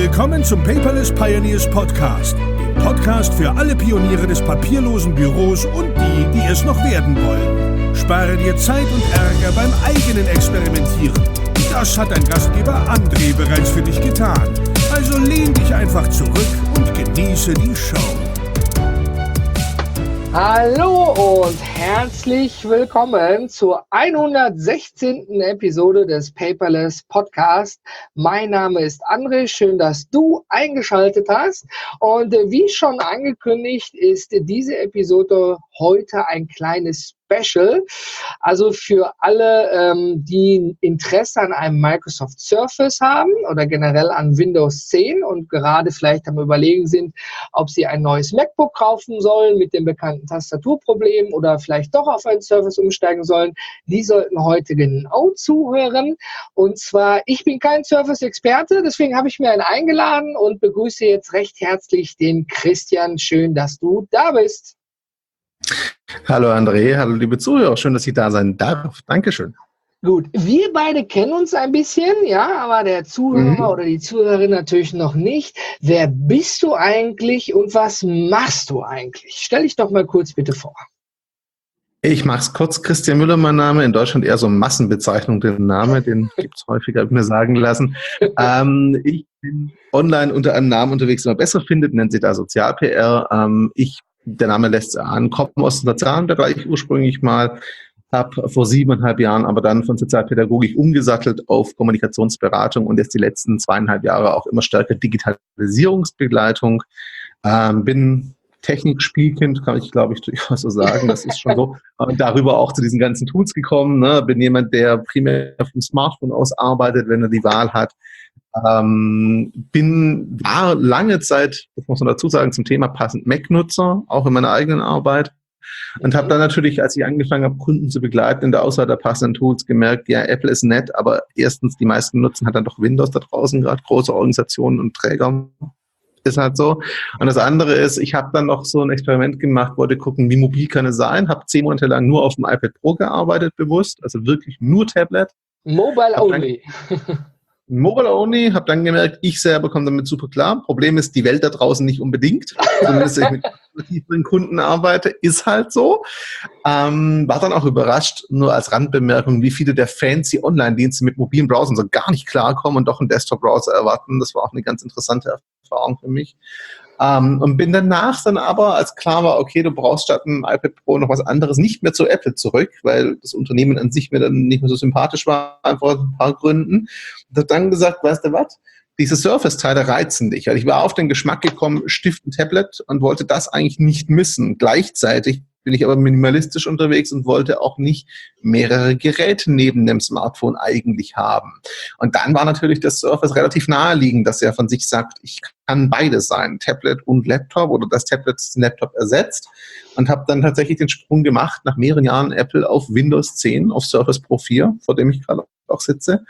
Willkommen zum Paperless Pioneers Podcast, dem Podcast für alle Pioniere des papierlosen Büros und die es noch werden wollen. Spare dir Zeit und Ärger beim eigenen Experimentieren. Das hat dein Gastgeber André bereits für dich getan. Also lehn dich einfach zurück und genieße die Show. Hallo und herzlich willkommen zur 116. Episode des Paperless Podcast. Mein Name ist André, schön, dass du eingeschaltet hast. Und wie schon angekündigt, ist diese Episode heute ein kleines Special. Also für alle, die Interesse an einem Microsoft Surface haben oder generell an Windows 10 und gerade vielleicht am Überlegen sind, ob sie ein neues MacBook kaufen sollen mit dem bekannten Tastaturproblem oder vielleicht doch auf ein Surface umsteigen sollen, die sollten heute genau zuhören. Und zwar, ich bin kein Surface-Experte, deswegen habe ich mir einen eingeladen und begrüße jetzt recht herzlich den Christian. Schön, dass du da bist. Hallo André, hallo liebe Zuhörer, schön, dass ich da sein darf. Dankeschön. Gut, wir beide kennen uns ein bisschen, ja, aber der Zuhörer oder die Zuhörerin natürlich noch nicht. Wer bist du eigentlich und was machst du eigentlich? Stell dich doch mal kurz bitte vor. Ich mach's kurz, Christian Müller mein Name, in Deutschland eher so Massenbezeichnung, den Namen, den gibt's häufiger, habe ich mir sagen lassen. Ich bin online unter einem Namen unterwegs, den man besser findet, nennt sich da Sozial-PR. Der Name lässt an, komme aus dem sozialen Bereich ursprünglich mal, habe vor 7,5 Jahren aber dann von Sozialpädagogik umgesattelt auf Kommunikationsberatung und jetzt die letzten 2,5 Jahre auch immer stärker Digitalisierungsbegleitung. Bin Technik-Spielkind, kann ich glaube ich durchaus so sagen, das ist schon so. Und darüber auch zu diesen ganzen Tools gekommen. Ne? Bin jemand, der primär vom Smartphone aus arbeitet, wenn er die Wahl hat. War lange Zeit, das muss man dazu sagen, zum Thema passend Mac-Nutzer, auch in meiner eigenen Arbeit. Und habe dann natürlich, als ich angefangen habe, Kunden zu begleiten in der Auswahl der passenden Tools, gemerkt, ja, Apple ist nett, aber erstens, die meisten nutzen halt dann doch Windows da draußen, gerade große Organisationen und Träger. Ist halt so. Und das andere ist, ich habe dann noch so ein Experiment gemacht, wollte gucken, wie mobil kann es sein, habe 10 Monate lang nur auf dem iPad Pro gearbeitet, bewusst, also wirklich nur Tablet. Mobile only. Mobile only, habe dann gemerkt, ich selber komme damit super klar. Problem ist, die Welt da draußen nicht unbedingt. Zumindest wenn ich mit tieferen Kunden arbeite, ist halt so. War dann auch überrascht, nur als Randbemerkung, wie viele der fancy Online-Dienste mit mobilen Browsern so gar nicht klarkommen und doch einen Desktop-Browser erwarten. Das war auch eine ganz interessante Erfahrung für mich. Und bin danach dann aber, als klar war, okay, du brauchst statt einem iPad Pro noch was anderes, nicht mehr zu Apple zurück, weil das Unternehmen an sich mir dann nicht mehr so sympathisch war, einfach aus ein paar Gründen. Und habe dann gesagt, weißt du was, diese Surface-Teile reizen dich. Also ich war auf den Geschmack gekommen, Stift und Tablet und wollte das eigentlich nicht missen. Gleichzeitig bin ich aber minimalistisch unterwegs und wollte auch nicht mehrere Geräte neben dem Smartphone eigentlich haben. Und dann war natürlich das Surface relativ naheliegend, dass er von sich sagt, ich kann beides sein, Tablet und Laptop oder das Tablet den Laptop ersetzt und habe dann tatsächlich den Sprung gemacht, nach mehreren Jahren Apple auf Windows 10, auf Surface Pro 4, vor dem ich gerade auch sitze.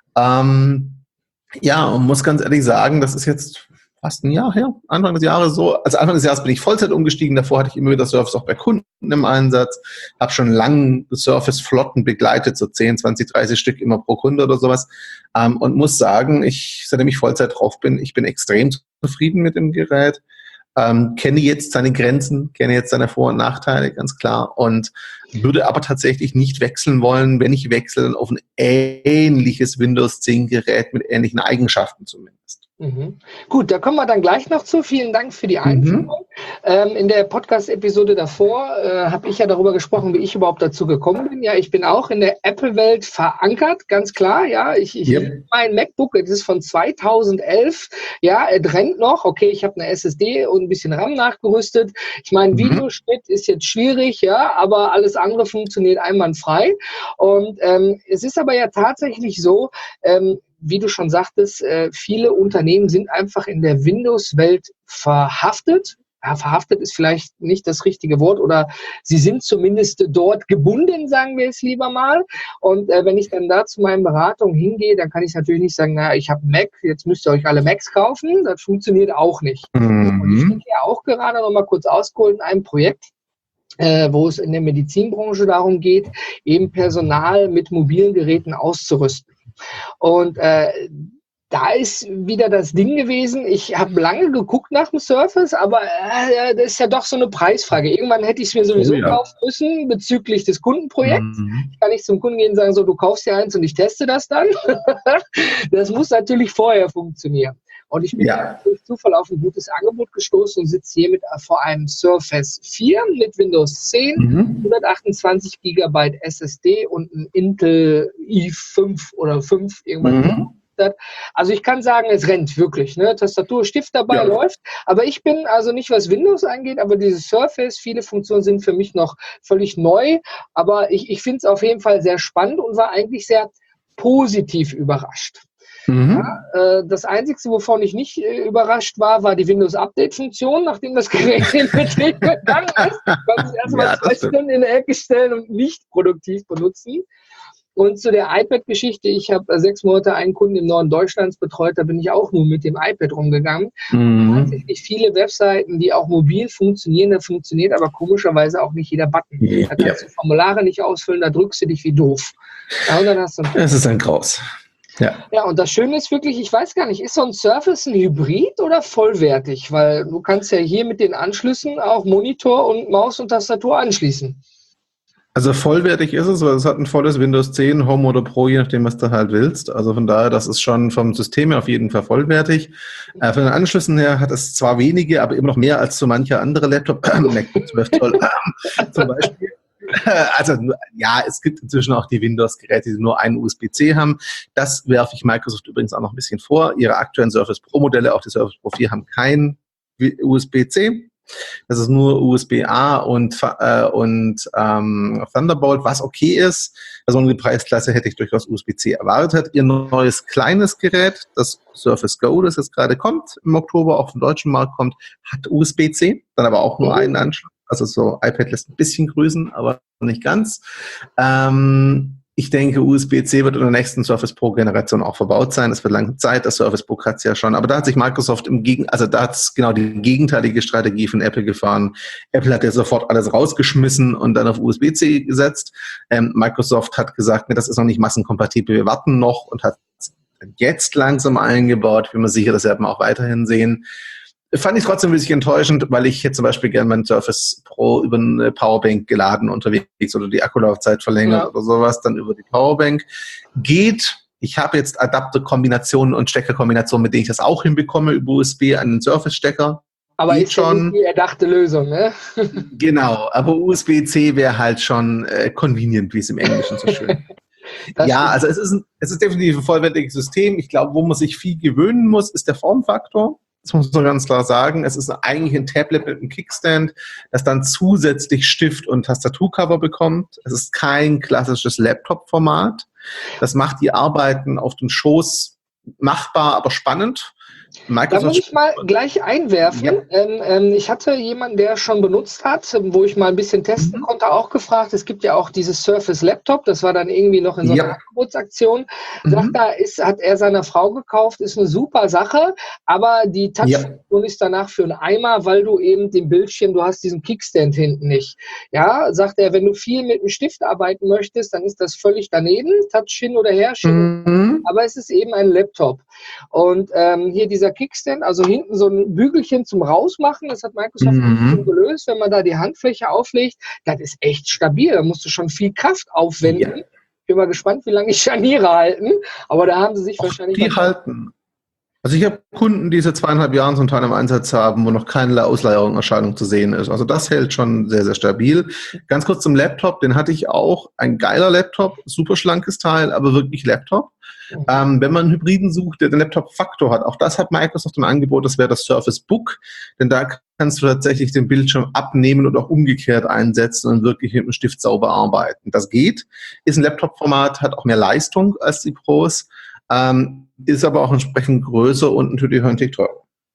Ja, und muss ganz ehrlich sagen, das ist jetzt fast ein Jahr her, Anfang des Jahres so. Also Anfang des Jahres bin ich Vollzeit umgestiegen, davor hatte ich immer wieder Surface auch bei Kunden im Einsatz, habe schon lange Surface-Flotten begleitet, so 10, 20, 30 Stück immer pro Kunde oder sowas und muss sagen, seitdem ich Vollzeit drauf bin, ich bin extrem zufrieden mit dem Gerät, kenne jetzt seine Grenzen, kenne jetzt seine Vor- und Nachteile, ganz klar, und würde aber tatsächlich nicht wechseln wollen, wenn ich wechsle, dann auf ein ähnliches Windows 10 Gerät mit ähnlichen Eigenschaften zumindest. Gut, da kommen wir dann gleich noch zu. Vielen Dank für die Einführung. In der Podcast-Episode davor habe ich ja darüber gesprochen, wie ich überhaupt dazu gekommen bin. Ja, ich bin auch in der Apple-Welt verankert, ganz klar. Ja, mein MacBook, das ist von 2011. Ja, er rennt noch. Okay, ich habe eine SSD und ein bisschen RAM nachgerüstet. Ich meine, Videoschnitt ist jetzt schwierig, ja, aber alles andere funktioniert einwandfrei. Und es ist aber ja tatsächlich so, wie du schon sagtest, viele Unternehmen sind einfach in der Windows-Welt verhaftet. Ja, verhaftet ist vielleicht nicht das richtige Wort oder sie sind zumindest dort gebunden, sagen wir es lieber mal. Und wenn ich dann da zu meinen Beratungen hingehe, dann kann ich natürlich nicht sagen, naja, ich habe Mac, jetzt müsst ihr euch alle Macs kaufen. Das funktioniert auch nicht. Und ich bin ja auch gerade noch mal kurz ausgeholt in einem Projekt, wo es in der Medizinbranche darum geht, eben Personal mit mobilen Geräten auszurüsten. Und da ist wieder das Ding gewesen, ich habe lange geguckt nach dem Surface, aber das ist ja doch so eine Preisfrage. Irgendwann hätte ich es mir sowieso kaufen müssen bezüglich des Kundenprojekts. Ich kann nicht zum Kunden gehen und sagen, so, du kaufst dir eins und ich teste das dann. Das muss natürlich vorher funktionieren. Und ich bin durch Zufall auf ein gutes Angebot gestoßen und sitze hier vor einem Surface 4 mit Windows 10, 128 GB SSD und ein Intel i5 oder 5, irgendwann. Also ich kann sagen, es rennt wirklich. Ne? Tastatur, Stift dabei läuft. Aber ich bin also nicht, was Windows angeht, aber dieses Surface, viele Funktionen sind für mich noch völlig neu. Aber ich finde es auf jeden Fall sehr spannend und war eigentlich sehr positiv überrascht. Ja, das Einzige, wovon ich nicht überrascht war die Windows-Update-Funktion, nachdem das Gerät in Betrieb gegangen ist. Ich konnte es erstmal 2 Stunden in der Ecke stellen und nicht produktiv benutzen. Und zu der iPad-Geschichte, ich habe 6 Monate einen Kunden im Norden Deutschlands betreut, da bin ich auch nur mit dem iPad rumgegangen. Tatsächlich viele Webseiten, die auch mobil funktionieren, da funktioniert aber komischerweise auch nicht jeder Button. Da kannst du Formulare nicht ausfüllen, da drückst du dich wie doof. Ja, und dann hast du es ist ein Graus. Ja, und das Schöne ist wirklich, ich weiß gar nicht, ist so ein Surface ein Hybrid oder vollwertig? Weil du kannst ja hier mit den Anschlüssen auch Monitor und Maus und Tastatur anschließen. Also vollwertig ist es, weil es hat ein volles Windows 10, Home oder Pro, je nachdem, was du halt willst. Also von daher, das ist schon vom System her auf jeden Fall vollwertig. Von den Anschlüssen her hat es zwar wenige, aber immer noch mehr als so mancher andere Laptop. MacBook 12 Zoll zum Beispiel. Also ja, es gibt inzwischen auch die Windows-Geräte, die nur einen USB-C haben. Das werfe ich Microsoft übrigens auch noch ein bisschen vor. Ihre aktuellen Surface Pro-Modelle, auch die Surface Pro 4, haben kein USB-C. Das ist nur USB-A und Thunderbolt, was okay ist. Also eine Preisklasse hätte ich durchaus USB-C erwartet. Ihr neues kleines Gerät, das Surface Go, das jetzt gerade kommt, im Oktober auf dem deutschen Markt kommt, hat USB-C, dann aber auch nur einen Anschluss. Also so iPad lässt ein bisschen grüßen, aber nicht ganz. Ich denke, USB-C wird in der nächsten Surface Pro-Generation auch verbaut sein. Es wird lange Zeit, das Surface Book hat es ja schon. Aber da hat sich Microsoft da hat es genau die gegenteilige Strategie von Apple gefahren. Apple hat ja sofort alles rausgeschmissen und dann auf USB-C gesetzt. Microsoft hat gesagt, das ist noch nicht massenkompatibel, wir warten noch und hat jetzt langsam eingebaut. Ich bin mir sicher, das werden wir auch weiterhin sehen. Fand ich trotzdem ein bisschen enttäuschend, weil ich hätte zum Beispiel gerne meinen Surface Pro über eine Powerbank geladen unterwegs oder die Akkulaufzeit verlängert oder sowas, dann über die Powerbank. Geht. Ich habe jetzt Adapterkombinationen und Steckerkombinationen, mit denen ich das auch hinbekomme, über USB an den Surface-Stecker. Aber ist schon die erdachte Lösung, ne? Genau, aber USB-C wäre halt schon convenient, wie es im Englischen so schön also es ist definitiv ein vollwertiges System. Ich glaube, wo man sich viel gewöhnen muss, ist der Formfaktor. Das muss man ganz klar sagen. Es ist eigentlich ein Tablet mit einem Kickstand, das dann zusätzlich Stift und Tastaturcover bekommt. Es ist kein klassisches Laptop-Format. Das macht die Arbeiten auf dem Schoß machbar, aber spannend. Da muss ich mal gleich einwerfen. Ja. Ich hatte jemanden, der es schon benutzt hat, wo ich mal ein bisschen testen konnte, auch gefragt. Es gibt ja auch dieses Surface Laptop, das war dann irgendwie noch in so einer Angebotsaktion. Sagt hat er seiner Frau gekauft, ist eine super Sache, aber die Touchfunktion ist danach für einen Eimer, weil du eben den Bildschirm, du hast diesen Kickstand hinten nicht. Ja, sagt er, wenn du viel mit dem Stift arbeiten möchtest, dann ist das völlig daneben, Touch hin oder her, aber es ist eben ein Laptop. Und hier dieser Kickstand, also hinten so ein Bügelchen zum Rausmachen, das hat Microsoft schon gelöst, wenn man da die Handfläche auflegt, das ist echt stabil, da musst du schon viel Kraft aufwenden. Ja. Ich bin mal gespannt, wie lange die Scharniere halten, aber da haben sie sich wahrscheinlich... Die halten. Also ich habe Kunden, die seit 2,5 Jahren zum Teil im Einsatz haben, wo noch keine Ausleierung zu sehen ist. Also das hält schon sehr, sehr stabil. Ganz kurz zum Laptop, den hatte ich auch. Ein geiler Laptop, super schlankes Teil, aber wirklich Laptop. Wenn man einen Hybriden sucht, der den Laptop-Faktor hat, auch das hat Microsoft im Angebot, das wäre das Surface Book, denn da kannst du tatsächlich den Bildschirm abnehmen und auch umgekehrt einsetzen und wirklich mit dem Stift sauber arbeiten. Das geht, ist ein Laptop-Format, hat auch mehr Leistung als die Pros, ist aber auch entsprechend größer und natürlich ein Tick teurer.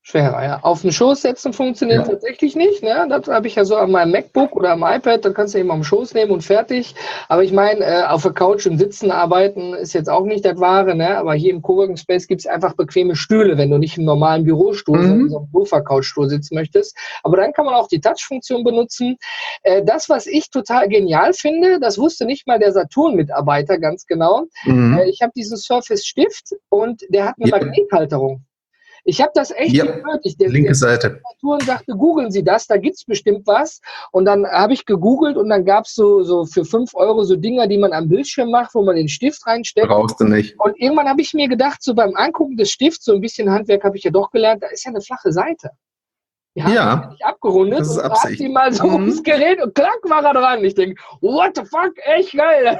Schwerer, ja. Auf den Schoß setzen funktioniert tatsächlich nicht. Ne? Das habe ich ja so an meinem MacBook oder am iPad, dann kannst du eben am Schoß nehmen und fertig. Aber ich meine, auf der Couch im Sitzen arbeiten ist jetzt auch nicht das Wahre. Ne? Aber hier im Coworking Space gibt es einfach bequeme Stühle, wenn du nicht im normalen Bürostuhl, sondern in so einem Sofa-Couchstuhl sitzen möchtest. Aber dann kann man auch die Touch-Funktion benutzen. Das, was ich total genial finde, das wusste nicht mal der Saturn-Mitarbeiter ganz genau. Ich habe diesen Surface-Stift und der hat eine Magnethalterung. Ich habe das echt gehört. Linke Seite. Und sagte, googeln Sie das, da gibt's bestimmt was. Und dann habe ich gegoogelt und dann gab's so für 5 Euro so Dinger, die man am Bildschirm macht, wo man den Stift reinsteckt. Brauchst du nicht. Und irgendwann habe ich mir gedacht, so beim Angucken des Stifts, so ein bisschen Handwerk habe ich ja doch gelernt, da ist ja eine flache Seite. Ja, ich abgerundet das ist und Absicht. die mal so ums Gerät und klack war er dran. Ich denke, what the fuck, echt geil.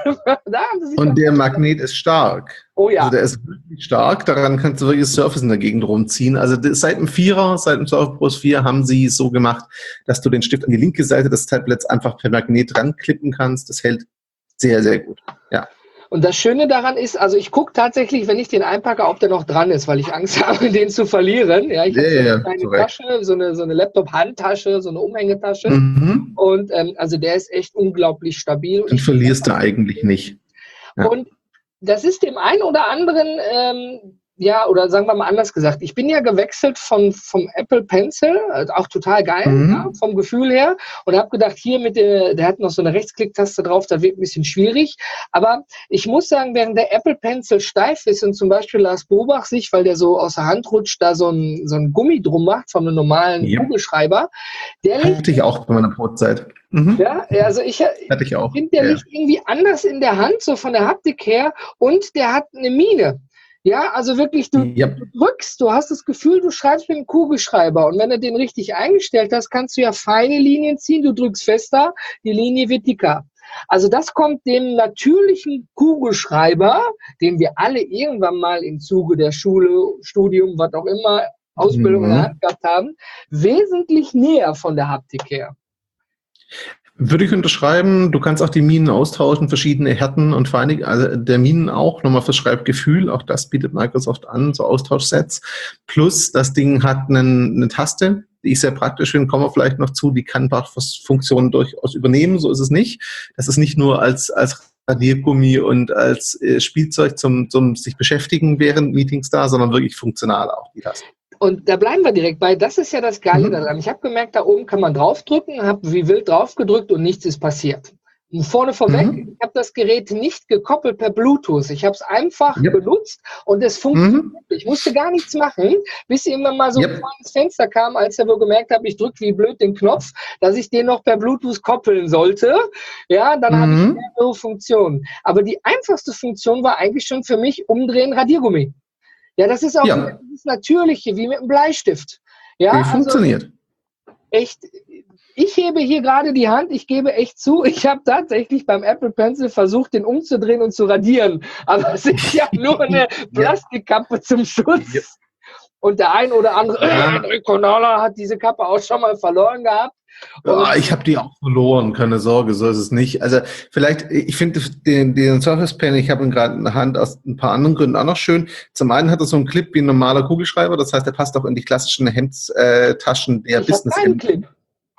Und der Magnet ist stark. Oh ja. Also der ist wirklich stark, daran kannst du wirklich Surface in der Gegend rumziehen. Also seit dem Surface Pro 4 haben sie es so gemacht, dass du den Stift an die linke Seite des Tablets einfach per Magnet ranklippen kannst. Das hält sehr, sehr gut. Ja. Und das Schöne daran ist, also ich gucke tatsächlich, wenn ich den einpacke, ob der noch dran ist, weil ich Angst habe, den zu verlieren. Ja, ich habe so eine kleine Tasche, so eine Laptop-Handtasche, so eine Umhängetasche. Und also der ist echt unglaublich stabil. Den verlierst du eigentlich nicht. Ja. Und das ist dem einen oder anderen, oder sagen wir mal anders gesagt, ich bin ja gewechselt vom Apple Pencil, also auch total geil, vom Gefühl her, und habe gedacht, hier der hat noch so eine Rechtsklicktaste drauf, das wird ein bisschen schwierig, aber ich muss sagen, während der Apple Pencil steif ist und zum Beispiel Lars Bobach sich, weil der so aus der Hand rutscht, da so ein Gummi drum macht von einem normalen Kugelschreiber, der hatte ich auch bei meiner Brotzeit. Ja, also ich finde, der liegt irgendwie anders in der Hand, so von der Haptik her, und der hat eine Mine. Ja, also wirklich, du drückst, du hast das Gefühl, du schreibst mit dem Kugelschreiber, und wenn du den richtig eingestellt hast, kannst du ja feine Linien ziehen, du drückst fester, die Linie wird dicker. Also das kommt dem natürlichen Kugelschreiber, den wir alle irgendwann mal im Zuge der Schule, Studium, was auch immer, Ausbildung in der Hand gehabt haben, wesentlich näher von der Haptik her. Würde ich unterschreiben. Du kannst auch die Minen austauschen, verschiedene Härten und Feinigkeiten, also der Minen auch, nochmal fürs Schreibgefühl, auch das bietet Microsoft an, so Austauschsets. Plus, das Ding hat eine Taste, die ich sehr praktisch finde, kommen wir vielleicht noch zu, die kann Funktionen durchaus übernehmen, so ist es nicht. Das ist nicht nur als Radiergummi und als Spielzeug zum sich beschäftigen während Meetings da, sondern wirklich funktional auch, die Taste. Und da bleiben wir direkt bei, das ist ja das Geile daran. Ich habe gemerkt, da oben kann man draufdrücken, habe wie wild draufgedrückt und nichts ist passiert. Und vorne vorweg, ich habe das Gerät nicht gekoppelt per Bluetooth. Ich habe es einfach benutzt und es funktioniert. Ich musste gar nichts machen, bis irgendwann mal so ein kleines Fenster kam, als er wohl gemerkt habe, ich drücke wie blöd den Knopf, dass ich den noch per Bluetooth koppeln sollte. Ja, dann habe ich mehrere Funktionen. Aber die einfachste Funktion war eigentlich schon für mich Umdrehen Radiergummi. Ja, das ist auch das Natürliche, wie mit einem Bleistift. Ja, wie funktioniert. Also, echt, ich hebe hier gerade die Hand, ich gebe echt zu, ich habe tatsächlich beim Apple Pencil versucht, den umzudrehen und zu radieren. Aber es ist ja nur eine Plastikkappe zum Schutz. Und der ein oder andere Konaler hat diese Kappe auch schon mal verloren gehabt. Ja, ich habe die auch verloren, keine Sorge, so ist es nicht. Also vielleicht, ich finde den Surface Pen, ich habe ihn gerade in der Hand aus ein paar anderen Gründen auch noch schön. Zum einen hat er so einen Clip wie ein normaler Kugelschreiber, das heißt, er passt auch in die klassischen Hemdtaschen der Business-Hemden.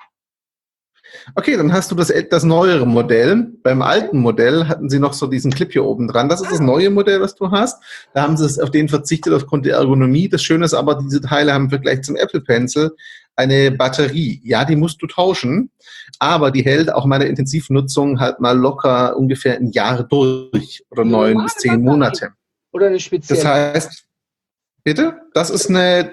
Okay, dann hast du das neuere Modell. Beim alten Modell hatten sie noch so diesen Clip hier oben dran. Das ist das neue Modell, was du hast. Da haben sie es auf den verzichtet aufgrund der Ergonomie. Das Schöne ist aber, diese Teile haben im Vergleich zum Apple Pencil eine Batterie. Ja, die musst du tauschen, aber die hält auch meine Intensivnutzung halt mal locker ungefähr ein Jahr durch oder 9 bis 10 Monate. Oder eine spezielle? Das heißt, bitte? Das ist eine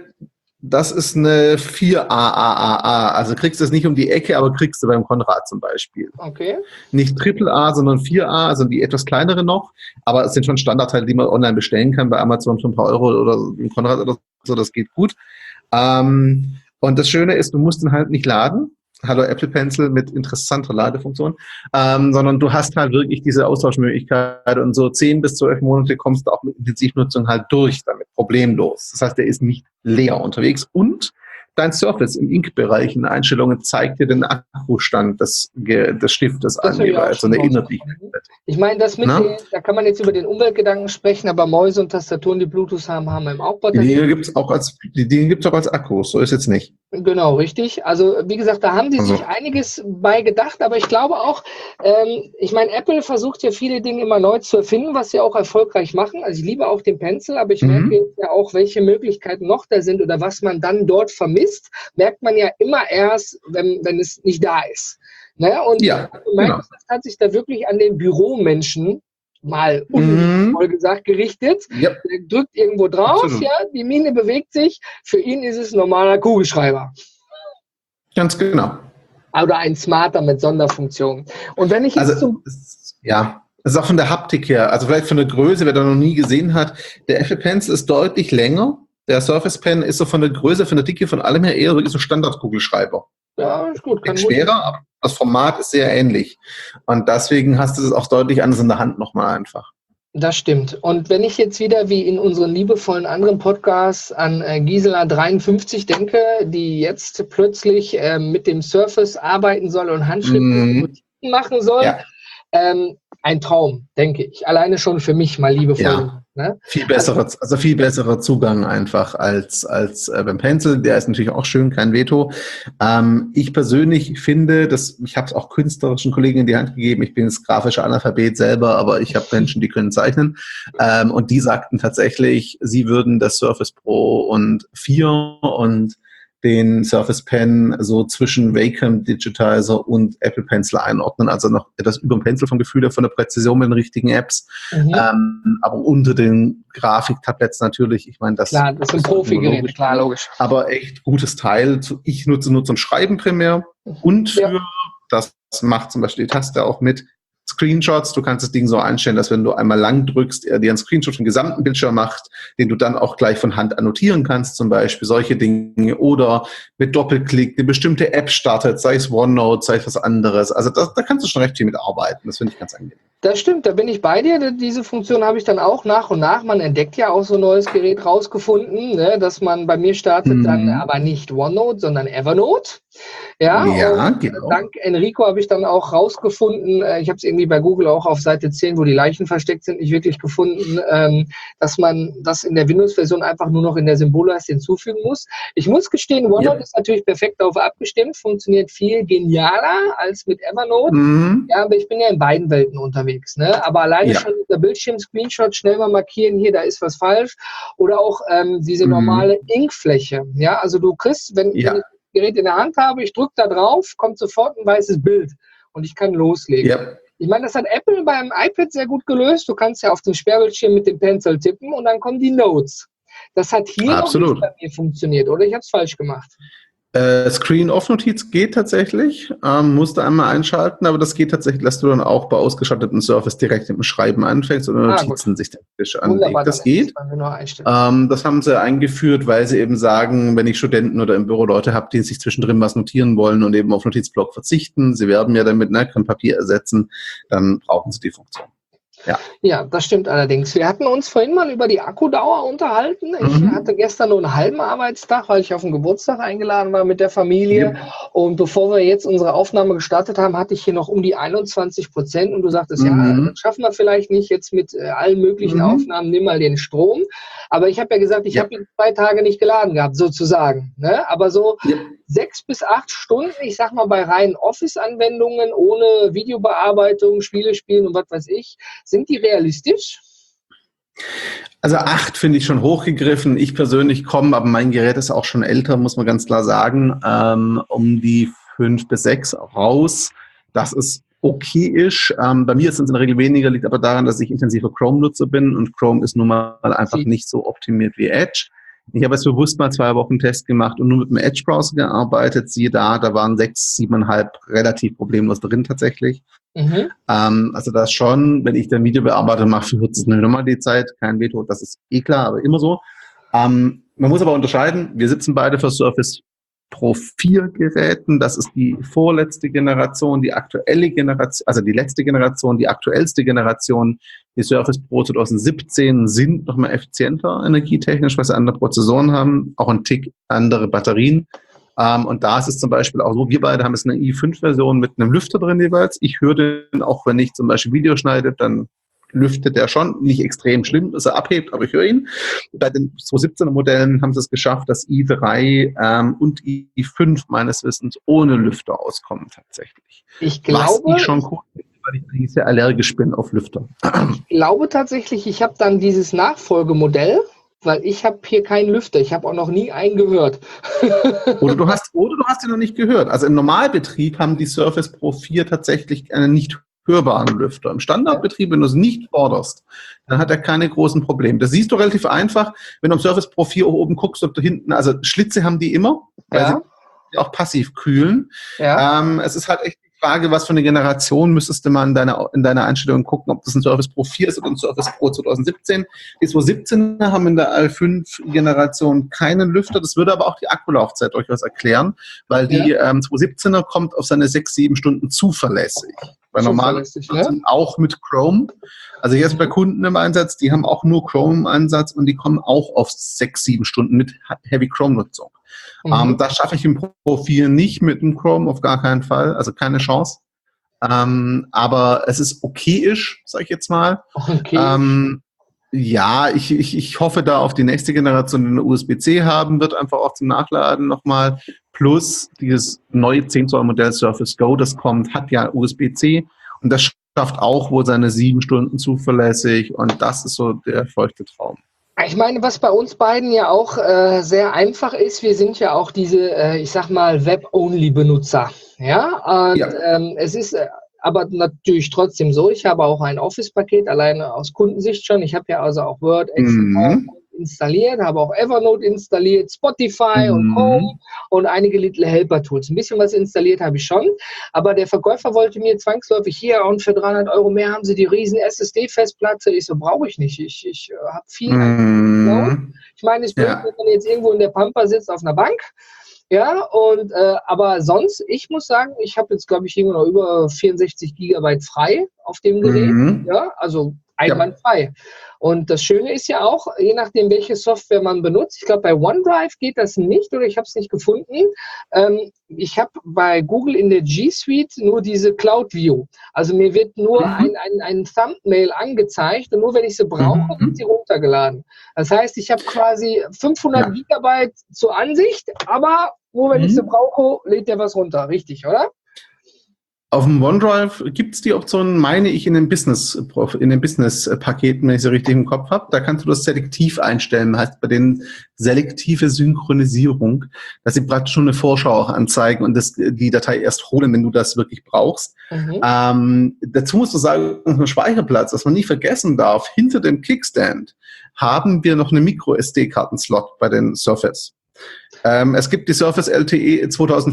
4AAAA. Also kriegst du es nicht um die Ecke, aber kriegst du beim Konrad zum Beispiel. Okay. Nicht AAA, sondern 4A, also die etwas kleinere noch. Aber es sind schon Standardteile, die man online bestellen kann, bei Amazon für ein paar Euro oder im Konrad oder so. Das geht gut. Und das Schöne ist, du musst ihn halt nicht laden. Hallo Apple Pencil mit interessanter Ladefunktion, sondern du hast halt wirklich diese Austauschmöglichkeit und so 10 bis 12 Monate kommst du auch mit Intensivnutzung halt durch damit, problemlos. Das heißt, der ist nicht leer unterwegs und dein Surface im Ink-Bereich in den Einstellungen zeigt dir den Akkustand des Stiftes an jeweils und erinnert dich. Ich meine, das mit da kann man jetzt über den Umweltgedanken sprechen, aber Mäuse und Tastaturen, die Bluetooth haben eben auch Batterien. Die Dinge gibt es auch als Akkus, so ist jetzt nicht. Genau, richtig. Also wie gesagt, da haben die sich einiges bei gedacht, aber ich glaube auch, ich meine, Apple versucht ja viele Dinge immer neu zu erfinden, was sie auch erfolgreich machen. Also ich liebe auch den Pencil, aber ich merke jetzt ja auch, welche Möglichkeiten noch da sind oder was man dann dort vermisst, merkt man ja immer erst, wenn es nicht da ist. Ne? Und Microsoft hat sich da wirklich an den Büromenschen mal voll gesagt gerichtet. Yep. Er drückt irgendwo drauf, die Mine bewegt sich. Für ihn ist es ein normaler Kugelschreiber. Ganz genau. Oder ein Smarter mit Sonderfunktion. Und wenn ich jetzt es ist auch von der Haptik her, also vielleicht von der Größe, wer da noch nie gesehen hat, der Apple Pencil ist deutlich länger. Der Surface Pen ist so von der Größe, von der Dicke, von allem her eher wirklich so Standardkugelschreiber. Ja, ist gut. Kann schwerer, aber das Format ist sehr ähnlich. Und deswegen hast du es auch deutlich anders in der Hand nochmal einfach. Das stimmt. Und wenn ich jetzt wieder wie in unseren liebevollen anderen Podcasts an Gisela 53 denke, die jetzt plötzlich mit dem Surface arbeiten soll und Handschriften machen soll, ein Traum, denke ich. Alleine schon für mich mal liebevoll. Ja. Ne? Viel besserer Zugang einfach als beim Pencil. Der ist natürlich auch schön, kein Veto. Ich persönlich finde, ich habe es auch künstlerischen Kollegen in die Hand gegeben. Ich bin jetzt grafischer Analphabet selber, aber ich habe Menschen, die können zeichnen. Und die sagten tatsächlich, sie würden das Surface Pro und 4 und den Surface Pen so zwischen Wacom Digitizer und Apple Pencil einordnen, also noch etwas über dem Pencil vom Gefühl her, von der Präzision mit den richtigen Apps, aber unter den Grafiktablets natürlich, ich meine, das sind Profi-Geräte, klar, logisch. Aber echt gutes Teil, ich nutze nur zum Schreiben primär und das macht zum Beispiel die Taste auch mit Screenshots. Du kannst das Ding so einstellen, dass wenn du einmal lang drückst, er dir einen Screenshot vom gesamten Bildschirm macht, den du dann auch gleich von Hand annotieren kannst, zum Beispiel solche Dinge. Oder mit Doppelklick eine bestimmte App startet, sei es OneNote, sei es was anderes. Also da kannst du schon recht viel mit arbeiten. Das finde ich ganz angenehm. Das stimmt, da bin ich bei dir. Diese Funktion habe ich dann auch nach und nach. Man entdeckt ja auch so ein neues Gerät rausgefunden, ne, dass man bei mir startet dann aber nicht OneNote, sondern Evernote. Ja, genau. Dank Enrico habe ich dann auch rausgefunden, ich habe es irgendwie bei Google auch auf Seite 10, wo die Leichen versteckt sind, nicht wirklich gefunden, dass man das in der Windows-Version einfach nur noch in der Symbolleiste hinzufügen muss. Ich muss gestehen, OneNote ist natürlich perfekt darauf abgestimmt, funktioniert viel genialer als mit Evernote. Ja, aber ich bin ja in beiden Welten unterwegs. Ne? Aber alleine schon dieser Bildschirm-Screenshot schnell mal markieren, hier, da ist was falsch. Oder auch diese normale Inkfläche. Ja, also du kriegst, wenn ich Gerät in der Hand habe, ich drücke da drauf, kommt sofort ein weißes Bild und ich kann loslegen. Yep. Ich meine, das hat Apple beim iPad sehr gut gelöst. Du kannst ja auf dem Sperrbildschirm mit dem Pencil tippen und dann kommen die Notes. Das hat hier noch nicht bei mir funktioniert, oder? Ich habe es falsch gemacht. Screen-Off-Notiz geht tatsächlich, musst du einmal einschalten, aber das geht tatsächlich, dass du dann auch bei ausgestatteten Surface direkt mit dem Schreiben anfängst oder Notizen sich technisch anlegt. Das geht. Das haben sie eingeführt, weil sie eben sagen, wenn ich Studenten oder im Büro Leute habe, die sich zwischendrin was notieren wollen und eben auf Notizblock verzichten, sie werben ja damit, können Papier ersetzen, dann brauchen sie die Funktion. Ja, das stimmt allerdings. Wir hatten uns vorhin mal über die Akkudauer unterhalten. Ich hatte gestern nur einen halben Arbeitstag, weil ich auf den Geburtstag eingeladen war mit der Familie. Und bevor wir jetzt unsere Aufnahme gestartet haben, hatte ich hier noch um die 21%. Und du sagtest, das schaffen wir vielleicht nicht jetzt mit allen möglichen Aufnahmen, nimm mal den Strom. Aber ich habe ja gesagt, ich habe ihn 2 Tage nicht geladen gehabt, sozusagen. Ne? Aber so 6 bis 8 Stunden, ich sag mal bei reinen Office-Anwendungen ohne Videobearbeitung, Spiele spielen und was weiß ich, sind die realistisch? Also 8 finde ich schon hochgegriffen. Ich persönlich komme, aber mein Gerät ist auch schon älter, muss man ganz klar sagen, um die 5 bis 6 raus. Das ist okay-ish. Bei mir ist es in der Regel weniger, liegt aber daran, dass ich intensiver Chrome-Nutzer bin und Chrome ist nun mal einfach nicht so optimiert wie Edge. Ich habe jetzt bewusst mal 2 Wochen Test gemacht und nur mit dem Edge-Browser gearbeitet. Siehe da waren 6, 7,5 relativ problemlos drin tatsächlich. Also das schon, wenn ich dann Videobearbeitung mache, für es nochmal die Zeit, kein Veto, das ist klar, aber immer so. Man muss aber unterscheiden, wir sitzen beide für Surface Pro 4 Geräten, das ist die vorletzte Generation, die aktuelle Generation, also die letzte Generation, die aktuellste Generation Die Surface Pro 2017 sind nochmal effizienter energietechnisch, weil sie andere Prozessoren haben, auch ein Tick andere Batterien. Und da ist es zum Beispiel auch so, wir beide haben jetzt eine i5-Version mit einem Lüfter drin jeweils. Ich höre den, auch wenn ich zum Beispiel Video schneide, dann lüftet der schon, nicht extrem schlimm, dass er abhebt, aber ich höre ihn. Bei den 217er Modellen haben sie es geschafft, dass i3 und i5 meines Wissens ohne Lüfter auskommen tatsächlich. Ich glaube, was ich schon cool finde, weil ich eigentlich sehr allergisch bin auf Lüfter. Ich glaube tatsächlich, ich habe dann dieses Nachfolgemodell, weil ich habe hier keinen Lüfter. Ich habe auch noch nie einen gehört. Oder du hast ihn noch nicht gehört. Also im Normalbetrieb haben die Surface Pro 4 tatsächlich einen nicht hörbaren Lüfter. Im Standardbetrieb, wenn du es nicht forderst, dann hat er keine großen Probleme. Das siehst du relativ einfach, wenn du am Surface Pro 4 oben guckst, ob du hinten, also Schlitze haben die immer, weil sie auch passiv kühlen. Ja. Es ist halt echt die Frage, was für eine Generation müsstest du mal in deiner Einstellung gucken, ob das ein Surface Pro 4 ist oder ein Surface Pro 2017. Die 2017er haben in der L5-Generation keinen Lüfter. Das würde aber auch die Akkulaufzeit durchaus erklären, weil die 2017er kommt auf seine 6-7 Stunden zuverlässig. Bei normalen auch mit Chrome. Also jetzt bei Kunden im Einsatz, die haben auch nur Chrome im Einsatz und die kommen auch auf 6-7 Stunden mit Heavy Chrome-Nutzung. Das schaffe ich im Profil nicht mit dem Chrome, auf gar keinen Fall, also keine Chance. Aber es ist okayisch, sage ich jetzt mal. Okay. Ja, ich hoffe da auf die nächste Generation, die eine USB-C haben wird, einfach auch zum Nachladen nochmal. Plus dieses neue 10 Zoll Modell Surface Go, das kommt, hat ja USB-C und das schafft auch wohl seine 7 Stunden zuverlässig und das ist so der feuchte Traum. Ich meine, was bei uns beiden ja auch sehr einfach ist, wir sind ja auch diese, ich sag mal, Web-Only-Benutzer. Ja, und es ist aber natürlich trotzdem so, ich habe auch ein Office-Paket, alleine aus Kundensicht schon. Ich habe ja also auch Word, Excel installiert, habe auch Evernote installiert, Spotify und Home und einige Little Helper-Tools. Ein bisschen was installiert habe ich schon, aber der Verkäufer wollte mir zwangsläufig hier und für 300 € mehr haben sie die riesen SSD-Festplatte. Ich so, brauche ich nicht. Ich habe viel. Ich meine, es ist blöd, wenn man jetzt irgendwo in der Pampa sitzt auf einer Bank. Ja, und aber sonst, ich muss sagen, ich habe jetzt, glaube ich, irgendwo noch über 64 GB frei auf dem Gerät. Ja, also einwandfrei. Und das Schöne ist ja auch, je nachdem, welche Software man benutzt, ich glaube, bei OneDrive geht das nicht oder ich habe es nicht gefunden. Ich habe bei Google in der G Suite nur diese Cloud View. Also mir wird nur ein Thumbnail angezeigt und nur wenn ich sie brauche, wird sie runtergeladen. Das heißt, ich habe quasi 500 Gigabyte zur Ansicht, aber nur wenn ich sie brauche, lädt der was runter. Richtig, oder? Auf dem OneDrive gibt es die Option, meine ich, in den Business-Paketen, wenn ich sie richtig im Kopf habe. Da kannst du das selektiv einstellen. Heißt bei denen selektive Synchronisierung, dass sie praktisch schon eine Vorschau auch anzeigen und die Datei erst holen, wenn du das wirklich brauchst. Dazu musst du sagen, ein Speicherplatz, was man nie vergessen darf, hinter dem Kickstand haben wir noch eine Micro-SD-Karten-Slot bei den Surface. Es gibt die Surface LTE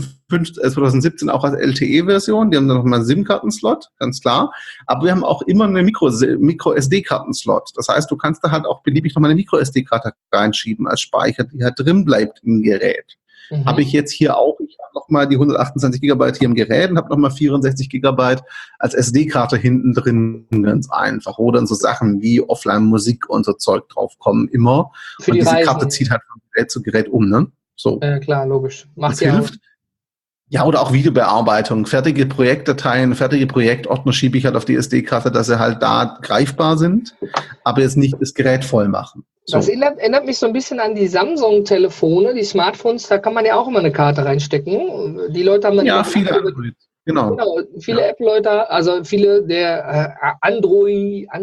2017 auch als LTE-Version. Die haben dann nochmal einen SIM-Karten-Slot, ganz klar. Aber wir haben auch immer eine Micro-SD-Karten-Slot. Das heißt, du kannst da halt auch beliebig nochmal eine Micro-SD-Karte reinschieben als Speicher, die halt drin bleibt im Gerät. Habe ich jetzt hier auch. Ich habe nochmal die 128 GB hier im Gerät und habe nochmal 64 GB als SD-Karte hinten drin, ganz einfach. Wo dann so Sachen wie Offline-Musik und so Zeug draufkommen immer. Für und die diese Reisen. Karte zieht halt von Gerät zu Gerät um, ne? So. Klar, logisch. Macht das hilft. Ja, oder auch Videobearbeitung. Fertige Projektdateien, fertige Projektordner schiebe ich halt auf die SD-Karte, dass sie halt da greifbar sind, aber jetzt nicht das Gerät voll machen. So. Das erinnert mich so ein bisschen an die Samsung-Telefone, die Smartphones, da kann man ja auch immer eine Karte reinstecken. Die Leute haben dann viele Android. Genau. Viele App-Leute, also viele der Androidianer,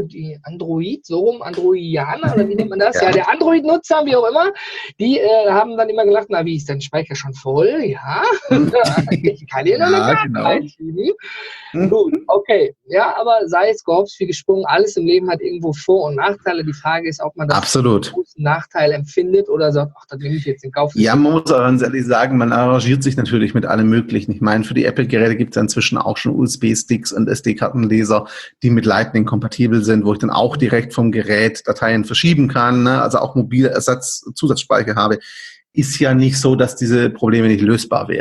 oder wie nennt man das? Ja, der Android-Nutzer, wie auch immer, die haben dann immer gelacht, na wie, ist dein Speicher schon voll? Ja, ich kann hier noch eine Karte reinschieben. Gut, okay. Ja, aber sei es gehopst wie gesprungen, alles im Leben hat irgendwo Vor- und Nachteile. Die Frage ist, ob man das als großen Nachteil empfindet oder sagt, ach, das nehme ich jetzt in Kauf. Ja, man muss auch ganz ehrlich sagen, man arrangiert sich natürlich mit allem Möglichen. Ich meine, für die Apple-Geräte gibt es inzwischen auch schon USB-Sticks und SD-Kartenleser, die mit Lightning kompatibel sind, wo ich dann auch direkt vom Gerät Dateien verschieben kann, ne? Also auch mobile Zusatzspeicher habe. Ist ja nicht so, dass diese Probleme nicht lösbar wären.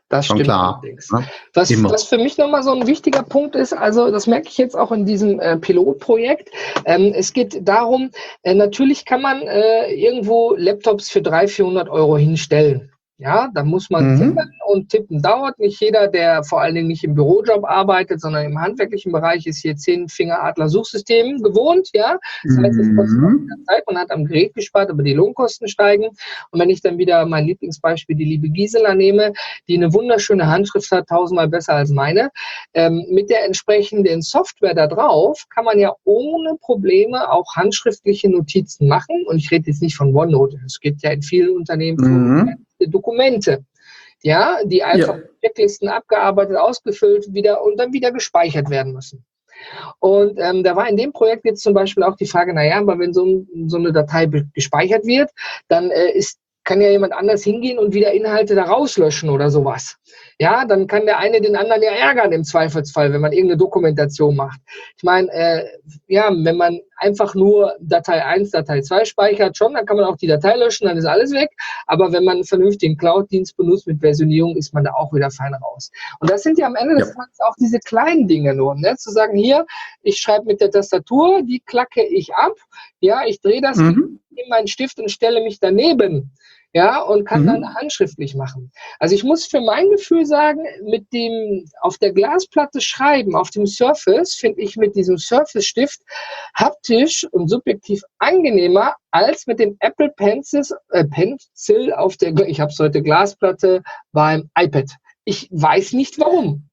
Das schon stimmt klar. allerdings. Ne? Was für mich nochmal so ein wichtiger Punkt ist, also das merke ich jetzt auch in diesem Pilotprojekt, es geht darum, natürlich kann man irgendwo Laptops für 300-400 Euro hinstellen. Ja, da muss man tippen und tippen dauert. Nicht jeder, der vor allen Dingen nicht im Bürojob arbeitet, sondern im handwerklichen Bereich, ist hier 10-Finger-Adler-Suchsystem gewohnt. Ja, das heißt, es kostet auch wieder Zeit, man hat am Gerät gespart, aber die Lohnkosten steigen. Und wenn ich dann wieder mein Lieblingsbeispiel, die liebe Gisela, nehme, die eine wunderschöne Handschrift hat, 1000-mal besser als meine, mit der entsprechenden Software da drauf kann man ja ohne Probleme auch handschriftliche Notizen machen. Und ich rede jetzt nicht von OneNote. Es geht ja in vielen Unternehmen Dokumente, ja, die einfach Checklisten abgearbeitet, ausgefüllt und dann wieder gespeichert werden müssen. Und da war in dem Projekt jetzt zum Beispiel auch die Frage, naja, aber wenn so eine Datei gespeichert wird, dann kann ja jemand anders hingehen und wieder Inhalte da rauslöschen oder sowas. Ja, dann kann der eine den anderen ja ärgern im Zweifelsfall, wenn man irgendeine Dokumentation macht. Ich meine, wenn man einfach nur Datei 1, Datei 2 speichert, schon, dann kann man auch die Datei löschen, dann ist alles weg. Aber wenn man einen vernünftigen Cloud-Dienst benutzt mit Versionierung, ist man da auch wieder fein raus. Und das sind ja am Ende des Tages auch diese kleinen Dinge nur, ne? Zu sagen, hier, ich schreibe mit der Tastatur, die klacke ich ab, ja, ich drehe das in meinen Stift und stelle mich daneben. Ja, und kann dann handschriftlich machen. Also ich muss für mein Gefühl sagen, mit dem auf der Glasplatte schreiben, auf dem Surface, finde ich mit diesem Surface-Stift haptisch und subjektiv angenehmer als mit dem Apple Pencil auf der, ich habe es heute Glasplatte beim iPad. Ich weiß nicht warum.